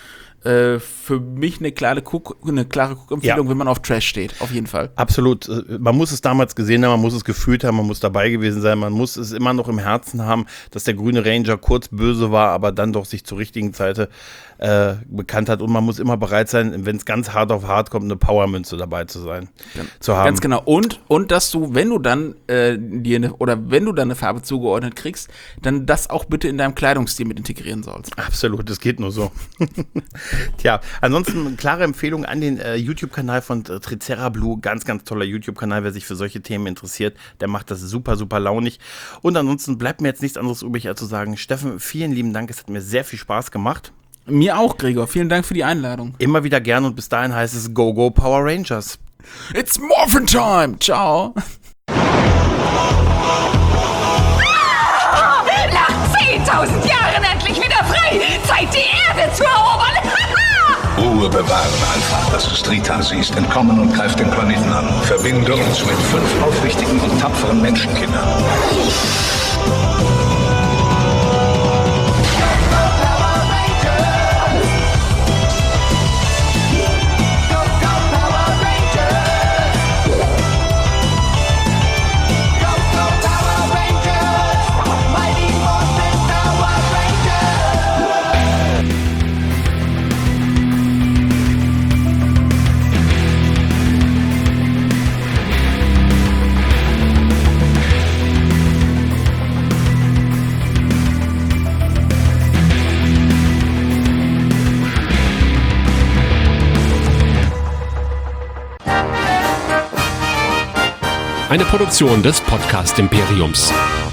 äh, für mich eine klare Guck, eine klare Guckempfehlung, Ja. wenn man auf Trash steht, auf jeden Fall. Absolut. Man muss es damals gesehen haben, man muss es gefühlt haben, man muss dabei gewesen sein, man muss es immer noch im Herzen haben, dass der Grüne Ranger kurz böse war, aber dann doch sich zur richtigen Zeit äh, bekannt hat und man muss immer bereit sein, wenn es ganz hart auf hart kommt, eine Powermünze dabei zu sein, Ja. zu haben. Ganz genau. Und, und dass du, wenn du dann äh, dir eine, oder wenn du dann eine Farbe zugeordnet kriegst, dann das auch bitte in deinem Kleidungsstil mit integrieren sollst. Absolut, das geht nur so. Tja, ansonsten eine klare Empfehlung an den äh, YouTube-Kanal von äh, Tricera Blue. Ganz, ganz toller YouTube-Kanal, wer sich für solche Themen interessiert. Der macht das super, super launig. Und ansonsten bleibt mir jetzt nichts anderes übrig, als zu sagen, Steffen, vielen lieben Dank. Es hat mir sehr viel Spaß gemacht. Mir auch, Gregor. Vielen Dank für die Einladung. Immer wieder gern und bis dahin heißt es Go, Go, Power Rangers. It's Morphin Time! Ciao! Nach zehntausend Jahren endlich wieder frei! Zeit, die Erde zu erobern! Ruhe bewahren, Alpha. Das ist Rita. Sie ist entkommen und greift den Planeten an. Verbinde uns mit fünf aufrichtigen und tapferen Menschenkindern. Eine Produktion des Podcast Imperiums.